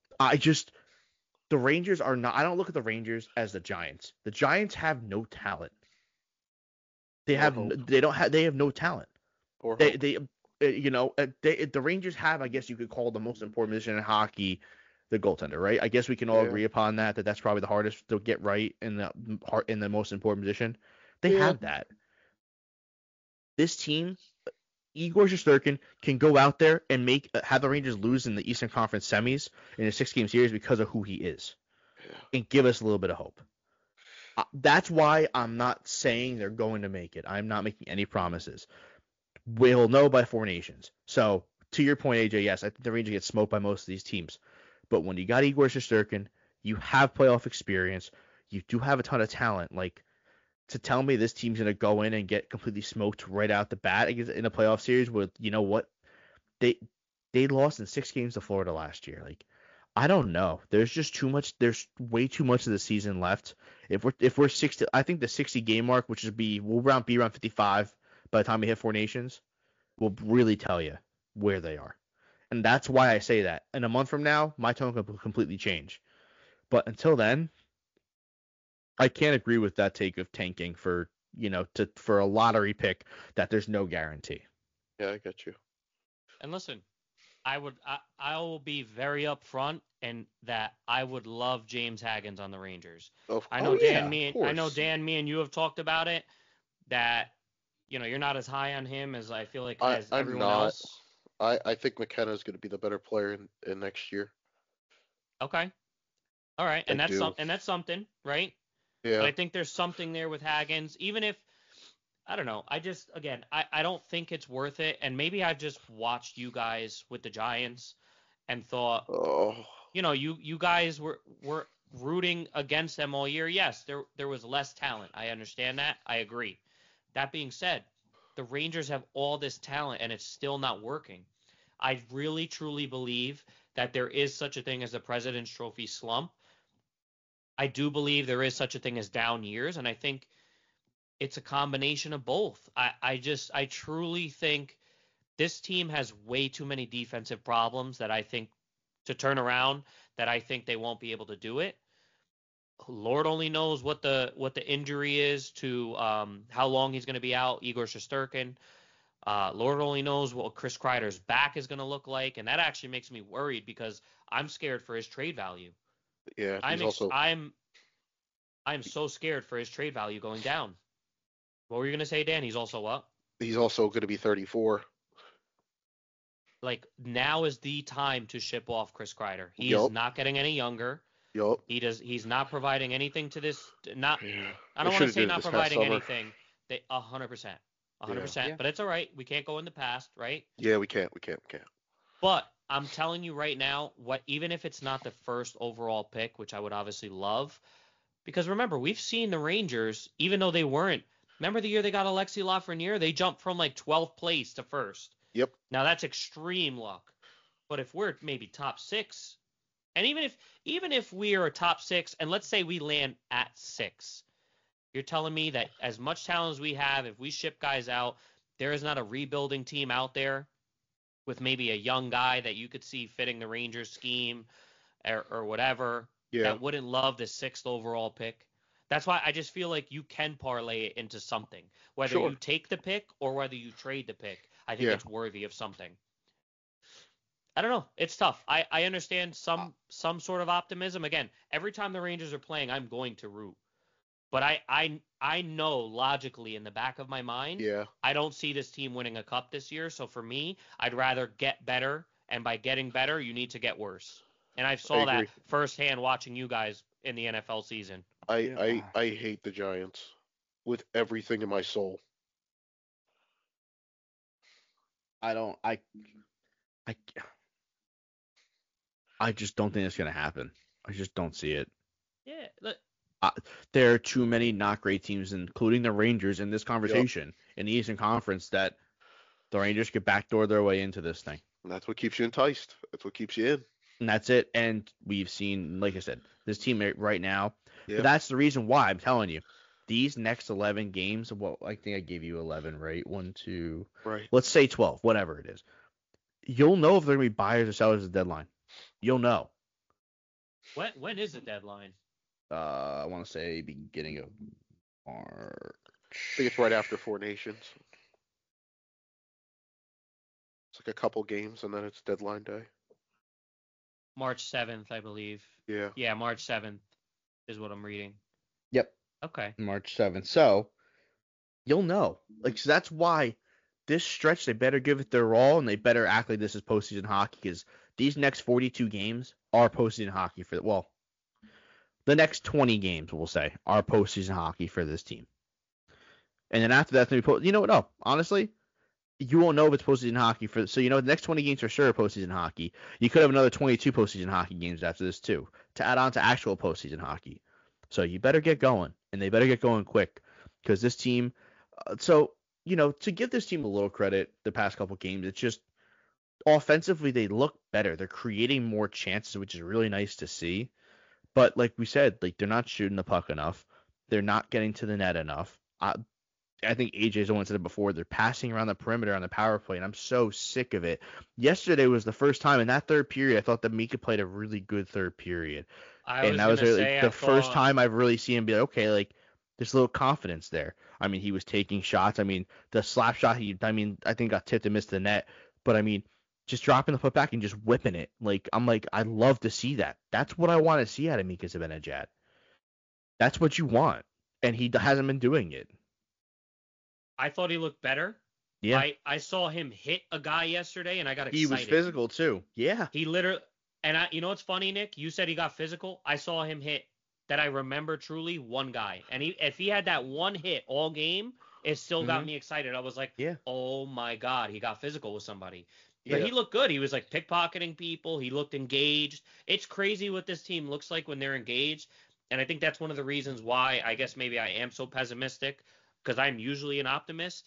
Speaker 1: The Rangers are not. I don't look at the Rangers as the Giants. The Giants have no talent. They have no talent. The Rangers have, I guess you could call the most important position in hockey, the goaltender, right? I guess we can all agree upon that that's probably the hardest to get right in the most important position. They have that. This team, Igor Shesterkin can go out there and have the Rangers lose in the Eastern Conference semis in a 6-game series because of who he is, and give us a little bit of hope. That's why I'm not saying they're going to make it. I'm not making any promises. We'll know by 4 Nations. So to your point, AJ, yes, I think the Rangers get smoked by most of these teams. But when you got Igor Shesterkin, you have playoff experience. You do have a ton of talent. Like, to tell me this team's going to go in and get completely smoked right out the bat in a playoff series with, you know what, they lost in 6 games to Florida last year. Like, I don't know. There's just too much. There's way too much of the season left. If we're 60, I think the 60 game mark, which would be we'll be around 55 by the time we hit 4 Nations, will really tell you where they are. And that's why I say that. In a month from now, my tone will completely change. But until then, I can't agree with that take of tanking for a lottery pick that there's no guarantee.
Speaker 2: Yeah, I get you.
Speaker 3: And listen, I will be very upfront in that I would love James Hagens on the Rangers. I know Dan, me and you have talked about it, that you're not as high on him as I feel like as everyone else.
Speaker 2: I think McKenna is going to be the better player in next year.
Speaker 3: Okay. All right, and that's something, right?
Speaker 2: Yeah.
Speaker 3: But I think there's something there with Hagens, even if I don't know. I don't think it's worth it. And maybe I just watched you guys with the Giants and thought, you guys were rooting against them all year. Yes, there was less talent. I understand that. I agree. That being said, the Rangers have all this talent and it's still not working. I really, truly believe that there is such a thing as the President's Trophy slump. I do believe there is such a thing as down years, and I think it's a combination of both. I truly think this team has way too many defensive problems that I think to turn around, that I think they won't be able to do it. Lord only knows what the injury is to how long he's going to be out, Igor Shesterkin. Lord only knows what Chris Kreider's back is going to look like, and that actually makes me worried because I'm scared for his trade value.
Speaker 2: Yeah,
Speaker 3: I'm so scared for his trade value going down. What were you gonna say, Dan? He's also what?
Speaker 2: He's also gonna be 34.
Speaker 3: Like, now is the time to ship off Chris Kreider. He is not getting any younger.
Speaker 2: Yup.
Speaker 3: He's not providing anything to this. I don't want to say not providing anything. 100%. 100%. But it's all right. We can't go in the past, right?
Speaker 2: Yeah, we can't.
Speaker 3: But I'm telling you right now, even if it's not the first overall pick, which I would obviously love, because remember, we've seen the Rangers, even though they weren't. Remember the year they got Alexis Lafreniere? They jumped from like 12th place to first.
Speaker 2: Yep.
Speaker 3: Now that's extreme luck. But if we're maybe top 6, and even if we are a top 6, and let's say we land at 6, you're telling me that as much talent as we have, if we ship guys out, there is not a rebuilding team out there with maybe a young guy that you could see fitting the Rangers scheme or whatever that wouldn't love the 6th overall pick. That's why I just feel like you can parlay it into something. Whether you take the pick or whether you trade the pick, I think it's worthy of something. I don't know. It's tough. I understand some sort of optimism. Again, every time the Rangers are playing, I'm going to root. But I know logically in the back of my mind, I don't see this team winning a cup this year. So for me, I'd rather get better. And by getting better, you need to get worse. And I saw that firsthand watching you guys in the NFL season.
Speaker 2: I hate the Giants with everything in my soul.
Speaker 1: I just don't think it's going to happen. I just don't see it.
Speaker 3: Yeah. Look.
Speaker 1: There are too many not great teams, including the Rangers, in this conversation in the Eastern Conference, that the Rangers could backdoor their way into this thing.
Speaker 2: And that's what keeps you enticed. That's what keeps you in.
Speaker 1: And that's it. And we've seen, like I said, this team right now.
Speaker 2: Yeah.
Speaker 1: But that's the reason why I'm telling you, these next 11 games. Well, I think I gave you 11, right? 1, 2.
Speaker 2: Right.
Speaker 1: Let's say 12, whatever it is. You'll know if they're gonna be buyers or sellers at the deadline. You'll know.
Speaker 3: When is the deadline?
Speaker 1: I want to say beginning of March.
Speaker 2: I think it's right after Four Nations. It's like a couple games, and then it's deadline day.
Speaker 3: March 7th, I believe.
Speaker 2: Yeah.
Speaker 3: Yeah, March 7th is what I'm reading.
Speaker 1: Yep.
Speaker 3: Okay.
Speaker 1: March 7th. So you'll know. Like, so that's why this stretch they better give it their all, and they better act like this is postseason hockey, because these next 42 games are postseason hockey for the next 20 games, we'll say, are postseason hockey for this team. And then after that, you know what? No, honestly, you won't know if it's postseason hockey so the next 20 games for sure are postseason hockey. You could have another 22 postseason hockey games after this too, to add on to actual postseason hockey. So you better get going, and they better get going quick, because this team. To give this team a little credit, the past couple games, it's just offensively they look better. They're creating more chances, which is really nice to see. But like we said, like, they're not shooting the puck enough. They're not getting to the net enough. I think AJ's the one said it before. They're passing around the perimeter on the power play, and I'm so sick of it. Yesterday was the first time in that third period I thought that Mika played a really good third period. That was the first time I've really seen him be like, okay, like, there's a little confidence there. I mean, he was taking shots. I mean, the slap shot, I think got tipped and missed the net. But I mean, just dropping the foot back and just whipping it. Like, I love to see that. That's what I want to see out of Mika Zibanejad. That's what you want. And he hasn't been doing it.
Speaker 3: I thought he looked better.
Speaker 1: Yeah.
Speaker 3: I saw him hit a guy yesterday, and I got excited.
Speaker 1: He was physical too. Yeah.
Speaker 3: He literally, and you know what's funny, Nick? You said he got physical. I saw him hit, that I remember truly, one guy. And if he had that one hit all game, it still got me excited. I was like,
Speaker 1: yeah,
Speaker 3: oh my God, he got physical with somebody.
Speaker 2: Yeah.
Speaker 3: But he looked good. He was like pickpocketing people. He looked engaged. It's crazy what this team looks like when they're engaged. And I think that's one of the reasons why I guess maybe I am so pessimistic, because I'm usually an optimist.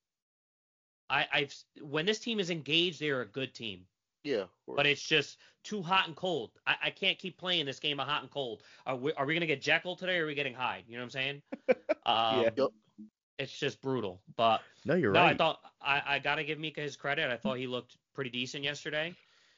Speaker 3: When this team is engaged, they're a good team.
Speaker 2: Yeah.
Speaker 3: But it's just too hot and cold. I can't keep playing this game of hot and cold. Are we going to get Jekyll today, or are we getting Hyde? You know what I'm saying?
Speaker 1: Yeah.
Speaker 3: It's just brutal. But
Speaker 1: no, you're right.
Speaker 3: I thought I got to give Mika his credit. I thought he looked pretty decent yesterday.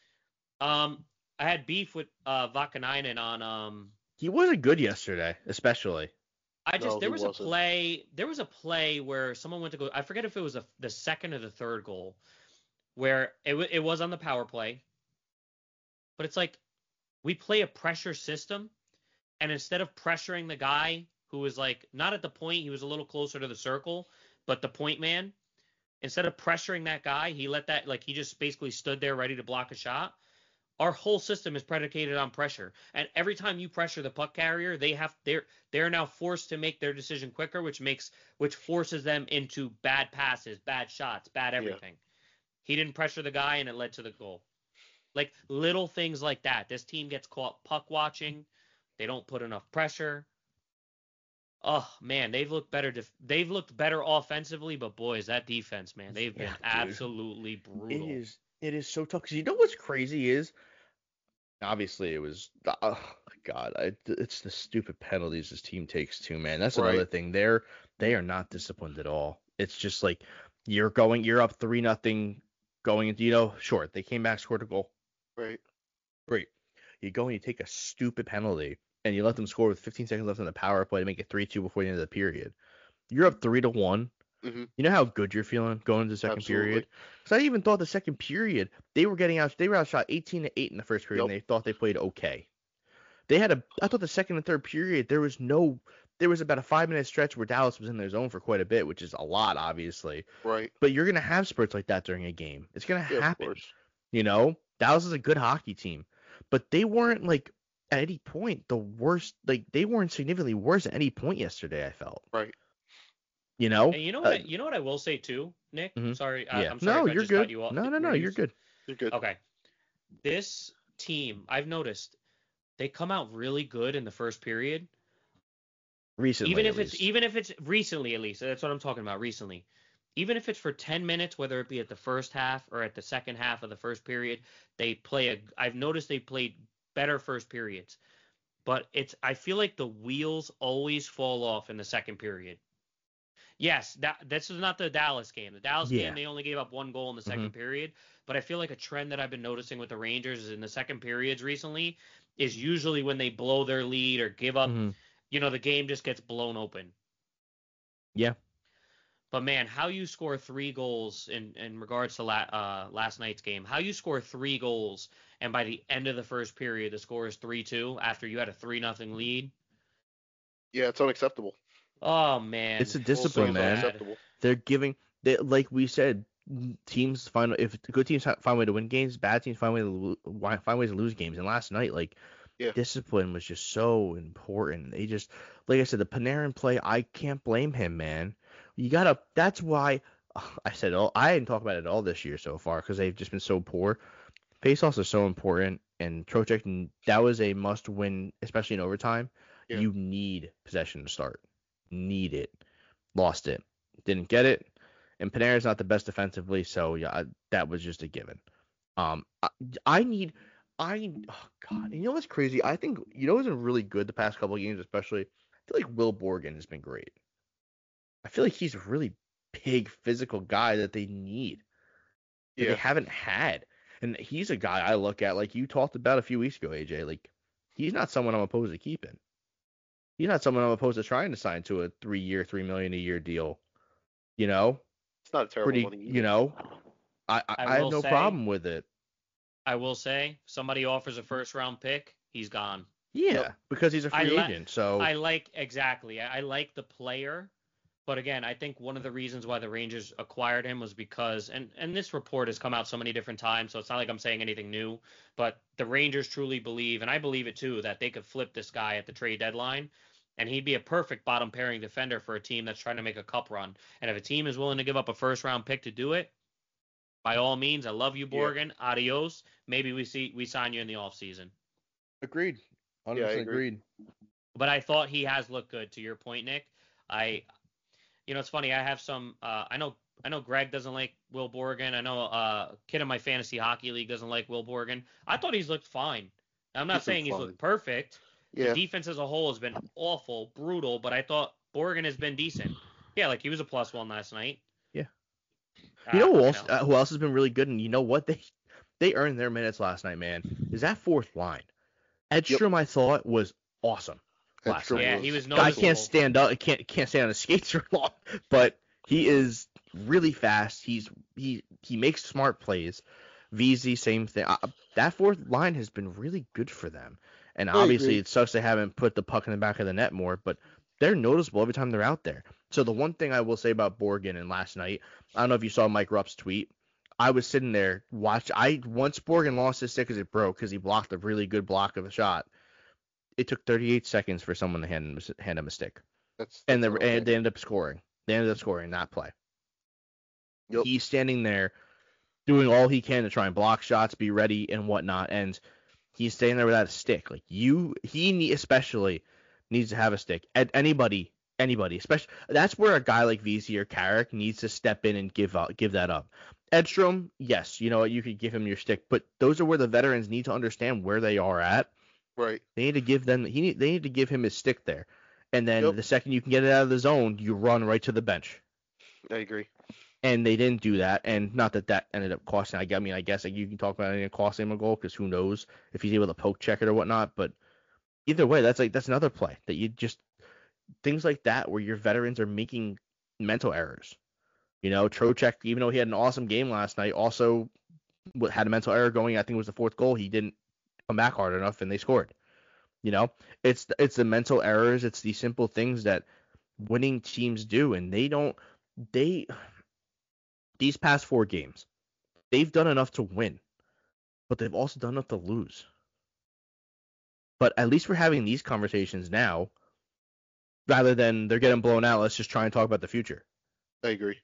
Speaker 3: I had beef with Vakanainen on.
Speaker 1: He wasn't good yesterday, especially.
Speaker 3: There was a play where someone went to go. I forget if it was the second or the third goal, where it was on the power play. But it's like, we play a pressure system, and instead of pressuring the guy who was like not at the point, he was a little closer to the circle, but the point man, instead of pressuring that guy, he let that, like, he just basically stood there ready to block a shot. Our whole system is predicated on pressure, and every time you pressure the puck carrier, they're now forced to make their decision quicker, which forces them into bad passes, bad shots, bad everything. Yeah. He didn't pressure the guy, and it led to the goal. Like, little things like that. This team gets caught puck watching. They don't put enough pressure. Oh man, they've looked better. They've looked better offensively, but boys, that defense, man, they've been absolutely brutal.
Speaker 1: It is so tough, because you know what's crazy is, obviously it was, it's the stupid penalties this team takes too, man. That's another thing. They are not disciplined at all. It's just like, you're up 3-0 going into, sure, they came back, scored a goal.
Speaker 2: Right.
Speaker 1: Great. You go and you take a stupid penalty, and you let them score with 15 seconds left on the power play to make it 3-2 before the end of the period. You're up 3-1.
Speaker 2: Mm-hmm.
Speaker 1: You know how good you're feeling going into the second period? Because I even thought the second period, they were outshot 18-8 in the first period, and they thought they played okay. I thought the second and third period, there was about a 5-minute stretch where Dallas was in their zone for quite a bit, which is a lot, obviously.
Speaker 2: Right.
Speaker 1: But you're going to have spurts like that during a game. It's going to happen. Dallas is a good hockey team, but they weren't, like, at any point the worst. Like, they weren't significantly worse at any point yesterday, I felt.
Speaker 2: Right.
Speaker 3: And you know what I will say too, Nick?
Speaker 1: Mm-hmm.
Speaker 3: Sorry,
Speaker 1: yeah.
Speaker 3: I'm sorry.
Speaker 1: No,
Speaker 3: if
Speaker 1: you're
Speaker 3: I just
Speaker 1: good.
Speaker 3: Cut you off.
Speaker 1: No, you're good.
Speaker 2: You're good.
Speaker 3: Okay. This team, I've noticed, they come out really good in the first period.
Speaker 1: Recently,
Speaker 3: even if it's recently, at least, that's what I'm talking about. Recently, even if it's for 10 minutes, whether it be at the first half or at the second half of the first period, I've noticed they played better first periods. But I feel like the wheels always fall off in the second period. Yes, this is not the Dallas game. The Dallas game, they only gave up 1 goal in the second period. But I feel like a trend that I've been noticing with the Rangers is in the second periods recently is usually when they blow their lead or give up, the game just gets blown open.
Speaker 1: Yeah.
Speaker 3: But man, how you score 3 goals in regards to last night's game, how you score 3 goals and by the end of the first period the score is 3-2 after you had a 3-0 lead.
Speaker 2: Yeah, it's unacceptable.
Speaker 3: Oh man,
Speaker 1: it's a discipline, man. They're giving, like we said, teams find if good teams find a way to win games, bad teams find ways to lose games. And last night, discipline was just so important. They just, like I said, the Panarin play, I can't blame him, man. That's why I said I didn't talk about it all this year so far because they've just been so poor. Faceoffs are so important, and Trocheck, that was a must-win, especially in overtime. Yeah. You need possession to start. Need it. Lost it. Didn't get it. And Panarin's not the best defensively, so yeah, that was just a given. Oh God, you know what's crazy? I think what's been really good the past couple of games, especially. I feel like Will Borgen has been great. I feel like he's a really big physical guy that they need. That they haven't had. And he's a guy I look at, like you talked about a few weeks ago, AJ. Like, he's not someone I'm opposed to keeping. He's not someone I'm opposed to trying to sign to a 3-year, $3 million a year deal. It's
Speaker 2: not a terrible money either.
Speaker 1: I have no problem with it.
Speaker 3: I will say, somebody offers a first round pick, he's gone.
Speaker 1: Yeah, because he's a free agent. So
Speaker 3: I like the player. But again, I think one of the reasons why the Rangers acquired him was because, and this report has come out so many different times, so it's not like I'm saying anything new, but the Rangers truly believe, and I believe it too, that they could flip this guy at the trade deadline, and he'd be a perfect bottom pairing defender for a team that's trying to make a cup run. And if a team is willing to give up a first round pick to do it, by all means, I love you, Borgen. Yeah. Adios. Maybe we sign you in the offseason.
Speaker 1: Agreed. 100% agreed.
Speaker 3: But I thought he has looked good. To your point, Nick, it's funny. I have some. I know Greg doesn't like Will Borgen. I know a kid in my fantasy hockey league doesn't like Will Borgen. I thought he's looked fine. I'm not saying he's looked perfect. Yeah. The defense as a whole has been awful, brutal. But I thought Borgen has been decent. Yeah, like he was a +1 last night.
Speaker 1: Yeah. Who else has been really good? And you know what? They earned their minutes last night, man. Is that fourth line? Edstrom, I thought, was awesome.
Speaker 3: Yeah, he was noticeable.
Speaker 1: Guy can't stand up, can't stand on his skates for long, but he is really fast. He makes smart plays. VZ, same thing. That fourth line has been really good for them, and obviously it sucks they haven't put the puck in the back of the net more, but they're noticeable every time they're out there. So the one thing I will say about Borgen and last night, I don't know if you saw Mike Rupp's tweet. I was sitting there once Borgen lost his stick because it broke because he blocked a really good block of a shot. It took 38 seconds for someone to hand him a stick. And they ended up scoring. They ended up scoring that play. Yep. He's standing there doing all he can to try and block shots, be ready, and whatnot. And he's standing there without a stick. Like especially needs to have a stick. Anybody, especially that's where a guy like VZ or Carrick needs to step in and give that up. Edstrom, yes, you could give him your stick, but those are where the veterans need to understand where they are at.
Speaker 2: Right.
Speaker 1: They need to give them. They need to give him his stick there, and then the second you can get it out of the zone, you run right to the bench.
Speaker 2: I agree.
Speaker 1: And they didn't do that, and not that ended up costing. I guess you can talk about it costing him a goal because who knows if he's able to poke check it or whatnot. But either way, that's another play that you just things like that where your veterans are making mental errors. Trocheck, even though he had an awesome game last night, also had a mental error going. I think it was the fourth goal. He didn't come back hard enough and they scored. It's the mental errors, it's the simple things that winning teams do, and these past 4 games they've done enough to win, but they've also done enough to lose. But at least we're having these conversations now rather than they're getting blown out. Let's just try and talk about the future.
Speaker 2: I agree.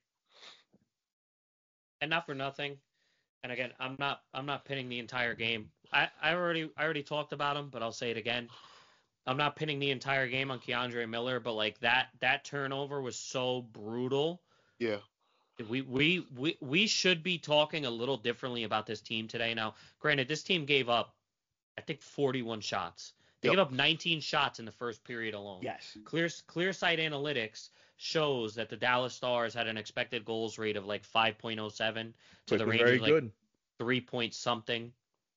Speaker 3: And not for nothing, and again, I'm not pinning the entire game. I already talked about him, but I'll say it again. I'm not pinning the entire game on Keandre Miller, but like that turnover was so brutal.
Speaker 2: Yeah.
Speaker 3: We should be talking a little differently about this team today. Now, granted, this team gave up, I think, 41 shots. They gave up 19 shots in the first period alone.
Speaker 1: Yes.
Speaker 3: ClearSight Analytics shows that the Dallas Stars had an expected goals rate of like 5.07 to the Rangers like 3 point something.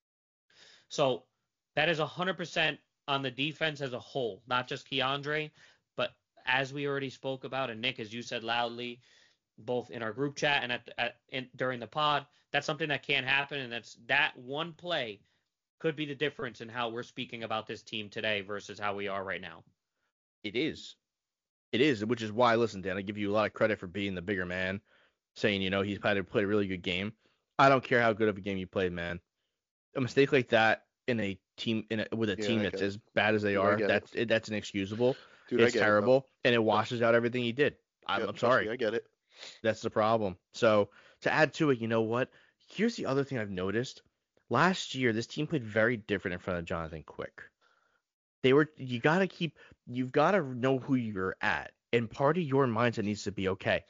Speaker 3: So that is 100% on the defense as a whole, not just K'Andre, but as we already spoke about, and Nick, as you said loudly, both in our group chat and during the pod, that's something that can't happen, and that one play could be the difference in how we're speaking about this team today versus how we are right now.
Speaker 1: It is, which is why, listen, Dan, I give you a lot of credit for being the bigger man, saying, he's played a really good game. I don't care how good of a game you played, man. A mistake like that in a team with a team that's as bad as they are, that's inexcusable. Dude, it's terrible, and it washes out everything he did. I'm sorry.
Speaker 2: I get it.
Speaker 1: That's the problem. So to add to it, you know what? Here's the other thing I've noticed. Last year, this team played very different in front of Jonathan Quick. You've got to know who you're at, and part of your mindset needs to be, okay,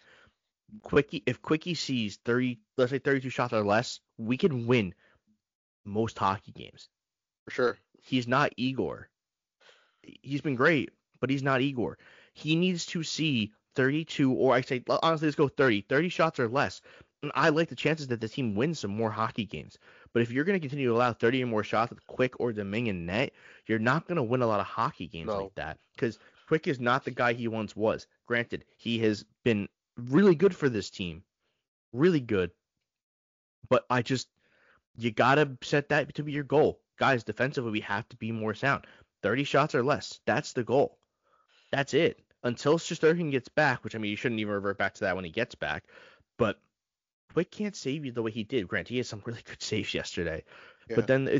Speaker 1: if Quickie sees 32 shots or less, we can win most hockey games.
Speaker 2: For sure.
Speaker 1: He's not Igor. He's been great, but he's not Igor. He needs to see 32, or I say, honestly, let's go 30 shots or less. And I like the chances that the team wins some more hockey games. But if you're going to continue to allow 30 or more shots with Quick or Dominion net, you're not going to win a lot of hockey games like that. Because Quick is not the guy he once was. Granted, he has been really good for this team. Really good. But you got to set that to be your goal. Guys, defensively, we have to be more sound. 30 shots or less. That's the goal. That's it. Until Shesterkin gets back, which, you shouldn't even revert back to that when he gets back. But Quick can't save you the way he did. Granted, he had some really good saves yesterday. Yeah. But then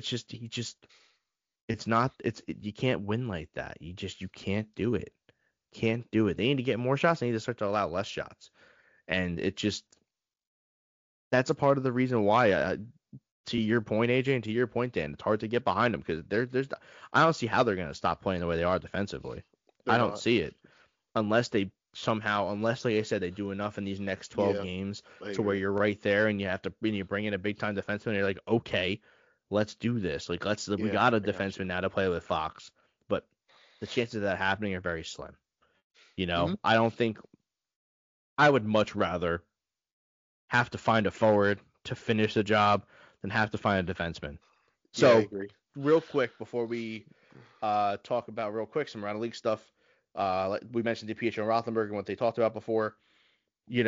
Speaker 1: you can't win like that. You can't do it. Can't do it. They need to get more shots. They need to start to allow less shots. And that's a part of the reason why, to your point, AJ, and to your point, Dan, it's hard to get behind them because I don't see how they're going to stop playing the way they are defensively. I don't see it. Unless, like I said, they do enough in these next 12 games to where you're right there and you bring in a big time defenseman and you're like, okay, let's do this. Like, we got a defenseman now to play with Fox. But the chances of that happening are very slim.
Speaker 2: Mm-hmm.
Speaker 1: I don't think I would much rather have to find a forward to finish the job than have to find a defenseman. So,
Speaker 2: I agree.
Speaker 1: Real quick, before we talk about some around the league stuff, like we mentioned DiPietro and Rothenberg and what they talked about before. Rick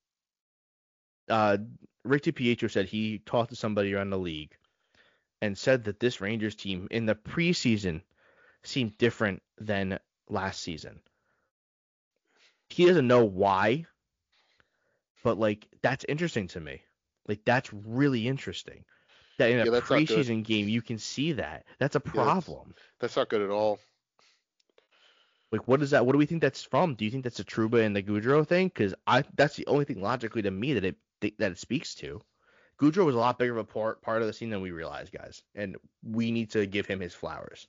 Speaker 1: DiPietro said he talked to somebody around the league and said that this Rangers team in the preseason seemed different than last season. He doesn't know why, but that's interesting to me. That's really interesting. That in a preseason game you can see that. That's a problem.
Speaker 2: That's not good at all.
Speaker 1: What is that? What do we think that's from? Do you think that's a Trouba and the Gaudreau thing? Because that's the only thing logically to me that it speaks to. Gaudreau was a lot bigger of a part of the scene than we realize, guys, and we need to give him his flowers.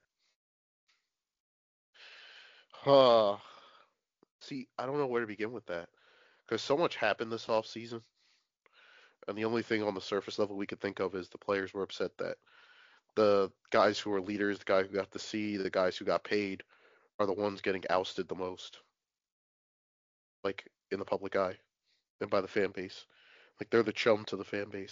Speaker 2: See, I don't know where to begin with that because so much happened this offseason, and the only thing on the surface level we could think of is the players were upset that the guys who were leaders, the guy who got to see, the guys who got paid, are the ones getting ousted the most, in the public eye and by the fan base. They're the chum to the fan base.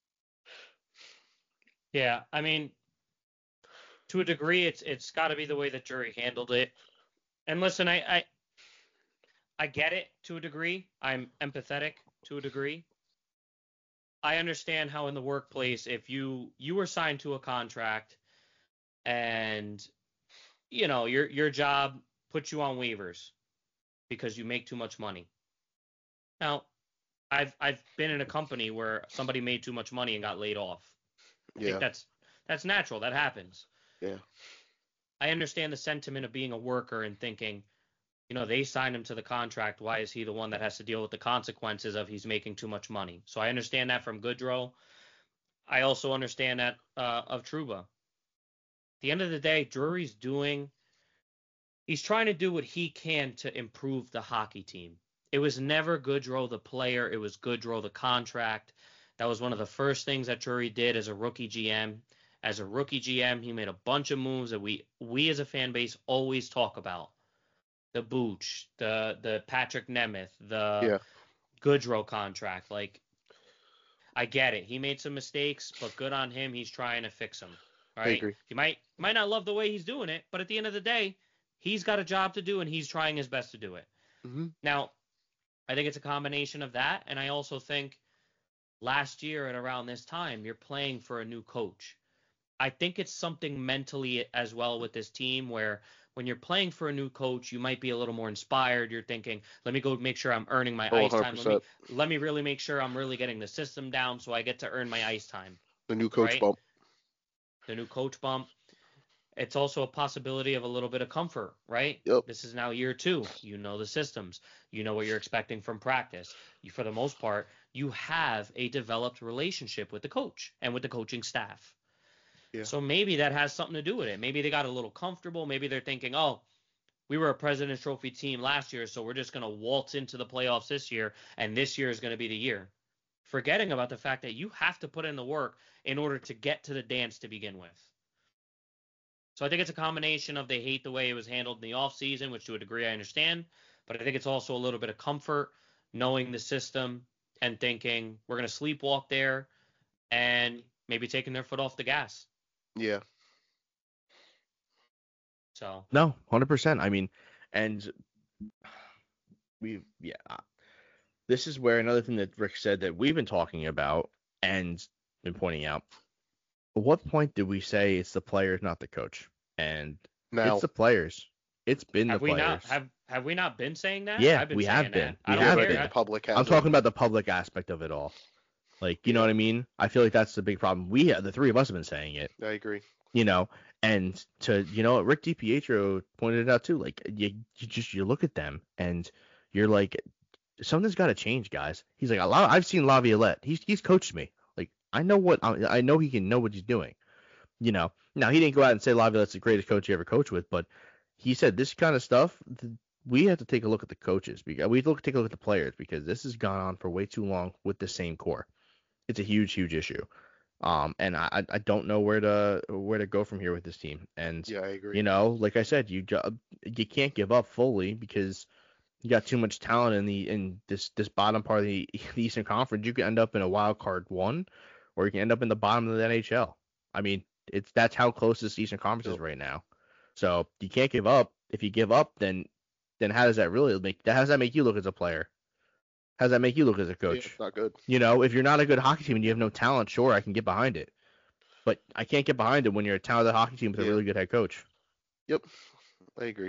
Speaker 3: Yeah, to a degree, it's got to be the way that Drury handled it. And listen, I get it to a degree. I'm empathetic to a degree. I understand how in the workplace, if you were signed to a contract and your job puts you on waivers because you make too much money. Now, I've been in a company where somebody made too much money and got laid off. I think that's natural. That happens.
Speaker 2: Yeah.
Speaker 3: I understand the sentiment of being a worker and thinking, they signed him to the contract. Why is he the one that has to deal with the consequences of he's making too much money? So I understand that from Gaudreau. I also understand that of Trouba. At the end of the day, Drury's he's trying to do what he can to improve the hockey team. it was never Goodrow the player. It was Goodrow the contract. That was one of the first things that Drury did as a rookie GM. As a rookie GM, he made a bunch of moves that we as a fan base always talk about. The Booch, the Patrick Nemeth, the Goodrow contract. Like, I get it. He made some mistakes, but good on him. He's trying to fix them. Right?
Speaker 2: I agree.
Speaker 3: You might not love the way he's doing it, but at the end of the day, he's got a job to do, and he's trying his best to do it.
Speaker 2: Mm-hmm.
Speaker 3: Now, I think it's a combination of that, and I also think last year at around this time, you're playing for a new coach. I think it's something mentally as well with this team where when you're playing for a new coach, you might be a little more inspired. You're thinking, let me go make sure I'm earning my ice time. Let me really make sure I'm really getting the system down so I get to earn my ice time.
Speaker 2: The new coach bump.
Speaker 3: The new coach bump. It's also a possibility of a little bit of comfort, right?
Speaker 2: Yep.
Speaker 3: This is now year 2. You know the systems. You know what you're expecting from practice. For the most part, you have a developed relationship with the coach and with the coaching staff.
Speaker 2: Yeah.
Speaker 3: So maybe that has something to do with it. Maybe they got a little comfortable. Maybe they're thinking, oh, we were a President's Trophy team last year, so we're just going to waltz into the playoffs this year, and this year is going to be the year. Forgetting about the fact that you have to put in the work in order to get to the dance to begin with. So I think it's a combination of they hate the way it was handled in the offseason, which to a degree I understand, but I think it's also a little bit of comfort knowing the system and thinking we're going to sleepwalk there and maybe taking their foot off the gas.
Speaker 2: Yeah.
Speaker 3: So.
Speaker 1: No, 100%. I mean, and this is where another thing that Rick said that we've been talking about and been pointing out. At what point did we say it's the players, not the coach? And
Speaker 2: now,
Speaker 1: it's the players. It's been the players.
Speaker 3: Have we not been saying that?
Speaker 1: Yeah,
Speaker 3: I've been
Speaker 1: we
Speaker 3: saying
Speaker 1: have been.
Speaker 3: That.
Speaker 1: We have been.
Speaker 2: The public has
Speaker 1: I'm talking about the public aspect of it all. Like, you know what I mean? I feel like that's the big problem. The three of us have been saying it.
Speaker 2: I agree.
Speaker 1: You know, and Rick DiPietro pointed it out too. Like, you look at them and you're like, something's got to change, guys. He's like, I've seen Laviolette. He's coached me. Like, I know he can know what he's doing. You know, now he didn't go out and say Laviolette's the greatest coach he ever coached with, but he said this kind of stuff. We have to take a look at the coaches because take a look at the players because this has gone on for way too long with the same core. It's a huge, huge issue. And I don't know where to go from here with this team. And
Speaker 2: yeah, I agree.
Speaker 1: You know, like I said, you can't give up fully because you got too much talent in this bottom part of the Eastern Conference. You can end up in a wild card 1, or you can end up in the bottom of the NHL. I mean, that's how close this Eastern Conference is right now. So you can't give up. If you give up, then how does that make you look as a player? How does that make you look as a coach?
Speaker 2: Yeah, not good.
Speaker 1: You know, if you're not a good hockey team and you have no talent, sure, I can get behind it. But I can't get behind it when you're a talented hockey team with a really good head coach.
Speaker 2: Yep, I agree.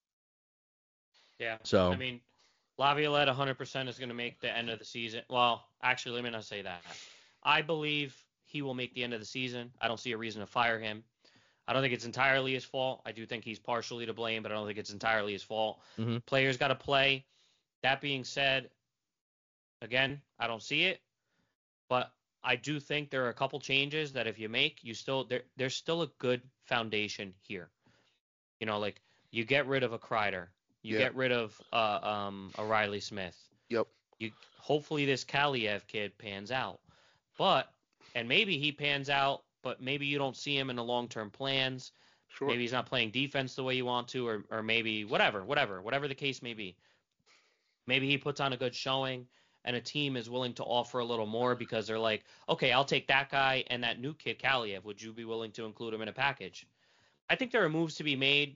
Speaker 3: Yeah.
Speaker 1: So
Speaker 3: I mean, Laviolette 100% is going to make the end of the season. Well, actually, let me not say that. I believe he will make the end of the season. I don't see a reason to fire him. I don't think it's entirely his fault. I do think he's partially to blame, but I don't think it's entirely his fault.
Speaker 1: Mm-hmm.
Speaker 3: Players got to play. That being said, again, I don't see it, but I do think there are a couple changes that if you make, there's still a good foundation here. You know, like you get rid of a Kreider, you get rid of a Riley Smith.
Speaker 2: Yep.
Speaker 3: Hopefully this Kaliev kid pans out, and maybe he pans out, but maybe you don't see him in the long-term plans.
Speaker 2: Sure.
Speaker 3: Maybe he's not playing defense the way you want to, or maybe whatever the case may be. Maybe he puts on a good showing and a team is willing to offer a little more because they're like, okay, I'll take that guy and that new kid, Kaliev. Would you be willing to include him in a package? I think there are moves to be made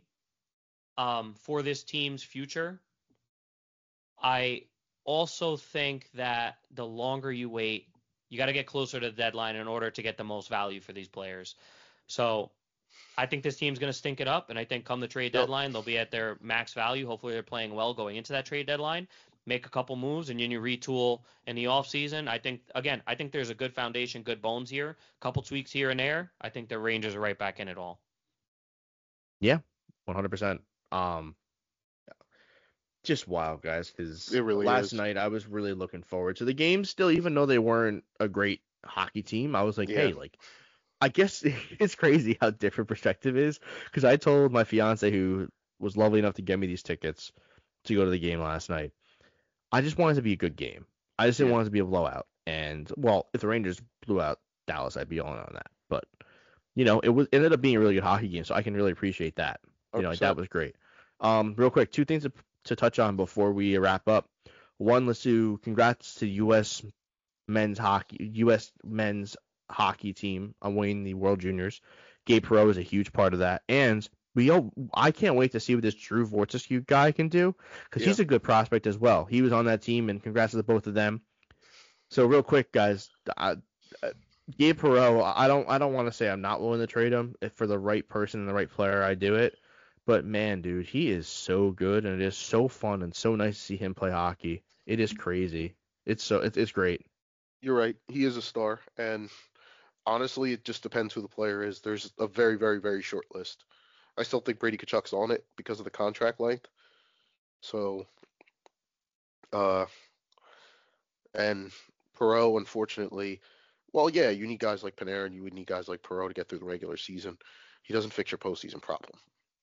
Speaker 3: for this team's future. I also think that the longer you wait, you got to get closer to the deadline in order to get the most value for these players. So I think this team's going to stink it up, and I think come the trade deadline, they'll be at their max value. Hopefully they're playing well going into that trade deadline. Make a couple moves, and then you retool in the offseason. I think there's a good foundation, good bones here. A couple tweaks here and there. I think the Rangers are right back in it all.
Speaker 1: Yeah, 100%. Just wild, guys, because
Speaker 2: it really
Speaker 1: last
Speaker 2: is.
Speaker 1: night I was really looking forward to the game still, even though they weren't a great hockey team. I was like, hey, like, I guess it's crazy how different perspective is, because I told my fiance, who was lovely enough to get me these tickets to go to the game last night, I just want it to be a good game. I just didn't
Speaker 2: Yeah.
Speaker 1: want it to be a blowout. And well, if the Rangers blew out Dallas, I'd be all in on that. But it ended up being a really good hockey game, so I can really appreciate that. Like, that
Speaker 2: 100%.
Speaker 1: was great. Real quick, two things to touch on before we wrap up. One, let's do congrats to U.S. men's hockey team on winning the World Juniors. Gabe Perreault is a huge part of that, and I can't wait to see what this Drew Fortescue guy can do, because he's a good prospect as well. He was on that team, and congrats to both of them. So real quick, guys, Gabe Perreault, I don't want to say I'm not willing to trade him. If for the right person and the right player, I do it. But man, dude, he is so good, and it is so fun and so nice to see him play hockey. It is crazy. It's great.
Speaker 2: You're right. He is a star, and honestly, it just depends who the player is. There's a very, very, very short list. I still think Brady Tkachuk's on it because of the contract length. So, and Perreault, unfortunately, well, yeah, you need guys like Panarin, you would need guys like Perreault to get through the regular season. He doesn't fix your postseason problem.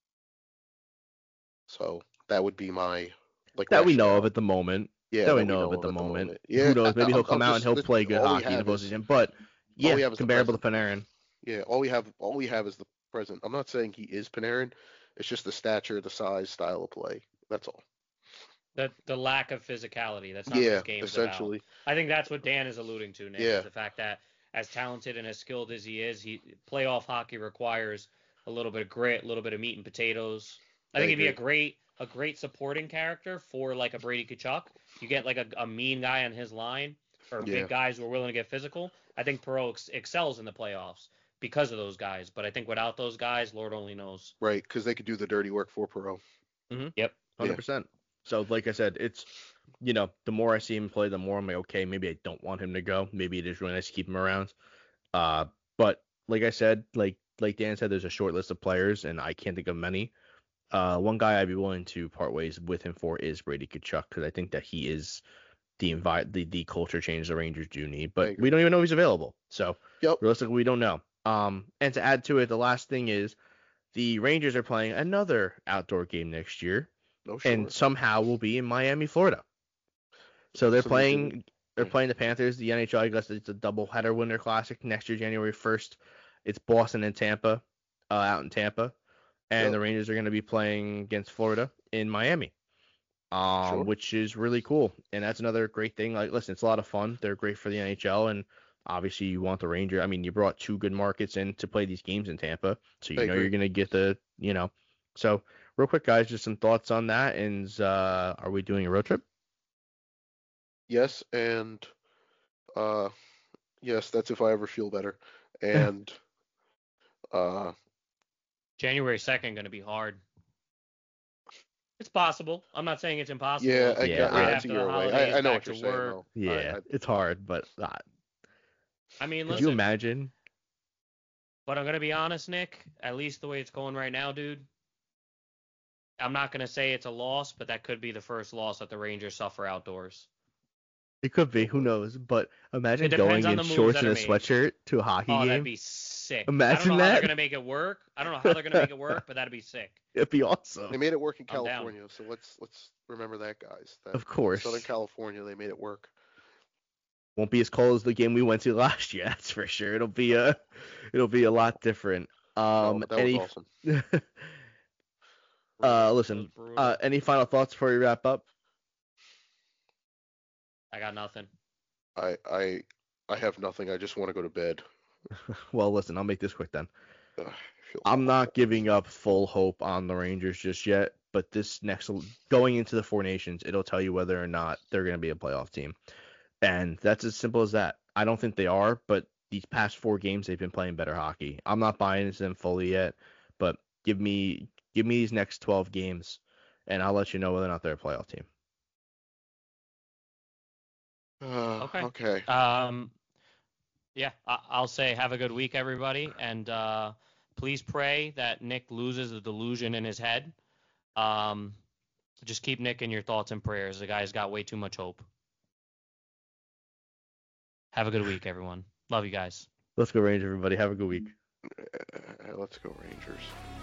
Speaker 2: So that would be my
Speaker 1: that we know of at the moment.
Speaker 2: Yeah,
Speaker 1: that we know of at the moment.
Speaker 2: Yeah,
Speaker 1: who knows? Maybe he'll come out and he'll
Speaker 2: this,
Speaker 1: play good hockey in the postseason. But yeah, comparable to Panarin.
Speaker 2: Yeah, all we have is the present. I'm not saying he is Panarin. It's just the stature, the size, style of play. That's all.
Speaker 3: The lack of physicality. That's not what this game's
Speaker 2: essentially.
Speaker 3: About. I think that's what Dan is alluding to, Nick. Is the fact that as talented and as skilled as he is, playoff hockey requires a little bit of grit, a little bit of meat and potatoes. I think he'd be a great supporting character for like a Brady Tkachuk. You get like a mean guy on his line or big guys who are willing to get physical. I think Perreault excels in the playoffs because of those guys. But I think without those guys, Lord only knows.
Speaker 2: Right, because they could do the dirty work for Perreault.
Speaker 1: Mm-hmm.
Speaker 3: Yep.
Speaker 1: 100%. So, like I said, it's, the more I see him play, the more I'm like, okay, maybe I don't want him to go. Maybe it is really nice to keep him around. But like I said, like Dan said, there's a short list of players, and I can't think of many. One guy I'd be willing to part ways with him for is Brady Tkachuk, because I think that he is the culture change the Rangers do need. But we don't even know if he's available. So, realistically, we don't know. And to add to it, the last thing is the Rangers are playing another outdoor game next year. And somehow will be in Miami, Florida. So they're playing the Panthers, the NHL. I guess it's a doubleheader Winter Classic next year, January 1st. It's Boston and Tampa, out in Tampa, and the Rangers are going to be playing against Florida in Miami, which is really cool. And that's another great thing. Like, listen, it's a lot of fun. They're great for the NHL, and obviously you want the Rangers. I mean, you brought two good markets in to play these games in Tampa, so you know you're going to get So real quick, guys, just some thoughts on that. And are we doing a road trip?
Speaker 2: Yes, and yes, that's if I ever feel better. And
Speaker 3: January 2nd going to be hard. It's possible. I'm not saying it's impossible.
Speaker 2: Yeah,
Speaker 3: right after the holidays,
Speaker 2: I know
Speaker 3: back
Speaker 2: what you're
Speaker 3: to
Speaker 2: saying.
Speaker 3: work.
Speaker 1: Yeah, it's hard, but
Speaker 3: I mean,
Speaker 1: could you imagine?
Speaker 3: But I'm gonna be honest, Nick. At least the way it's going right now, dude. I'm not gonna say it's a loss, but that could be the first loss that the Rangers suffer outdoors.
Speaker 1: It could be. Who knows? But imagine going in shorts and a sweatshirt to a hockey game.
Speaker 3: Oh, that'd be sick.
Speaker 1: Imagine
Speaker 3: I don't know
Speaker 1: that.
Speaker 3: how they're gonna make it work. But that'd be sick.
Speaker 1: It'd be awesome.
Speaker 2: They made it work in California, so let's remember that, guys.
Speaker 1: Of course.
Speaker 2: Southern California, they made it work.
Speaker 1: Won't be as cold as the game we went to last year, that's for sure. It'll be a lot different.
Speaker 2: That was
Speaker 1: awesome. Listen, any final thoughts before we wrap up?
Speaker 3: I got nothing.
Speaker 2: I have nothing. I just want to go to bed.
Speaker 1: Well, listen, I'll make this quick then. I'm not giving up full hope on the Rangers just yet, but this next going into the Four Nations, it'll tell you whether or not they're going to be a playoff team. And that's as simple as that. I don't think they are, but these past 4 games they've been playing better hockey. I'm not buying into them fully yet, but give me these next 12 games, and I'll let you know whether or not they're a playoff team.
Speaker 2: Okay.
Speaker 3: Yeah, I'll say have a good week, everybody, and please pray that Nick loses the delusion in his head. Just keep Nick in your thoughts and prayers. The guy's got way too much hope. Have a good week, everyone. Love you guys.
Speaker 1: Let's go Rangers, everybody. Have a good week.
Speaker 2: Let's go Rangers.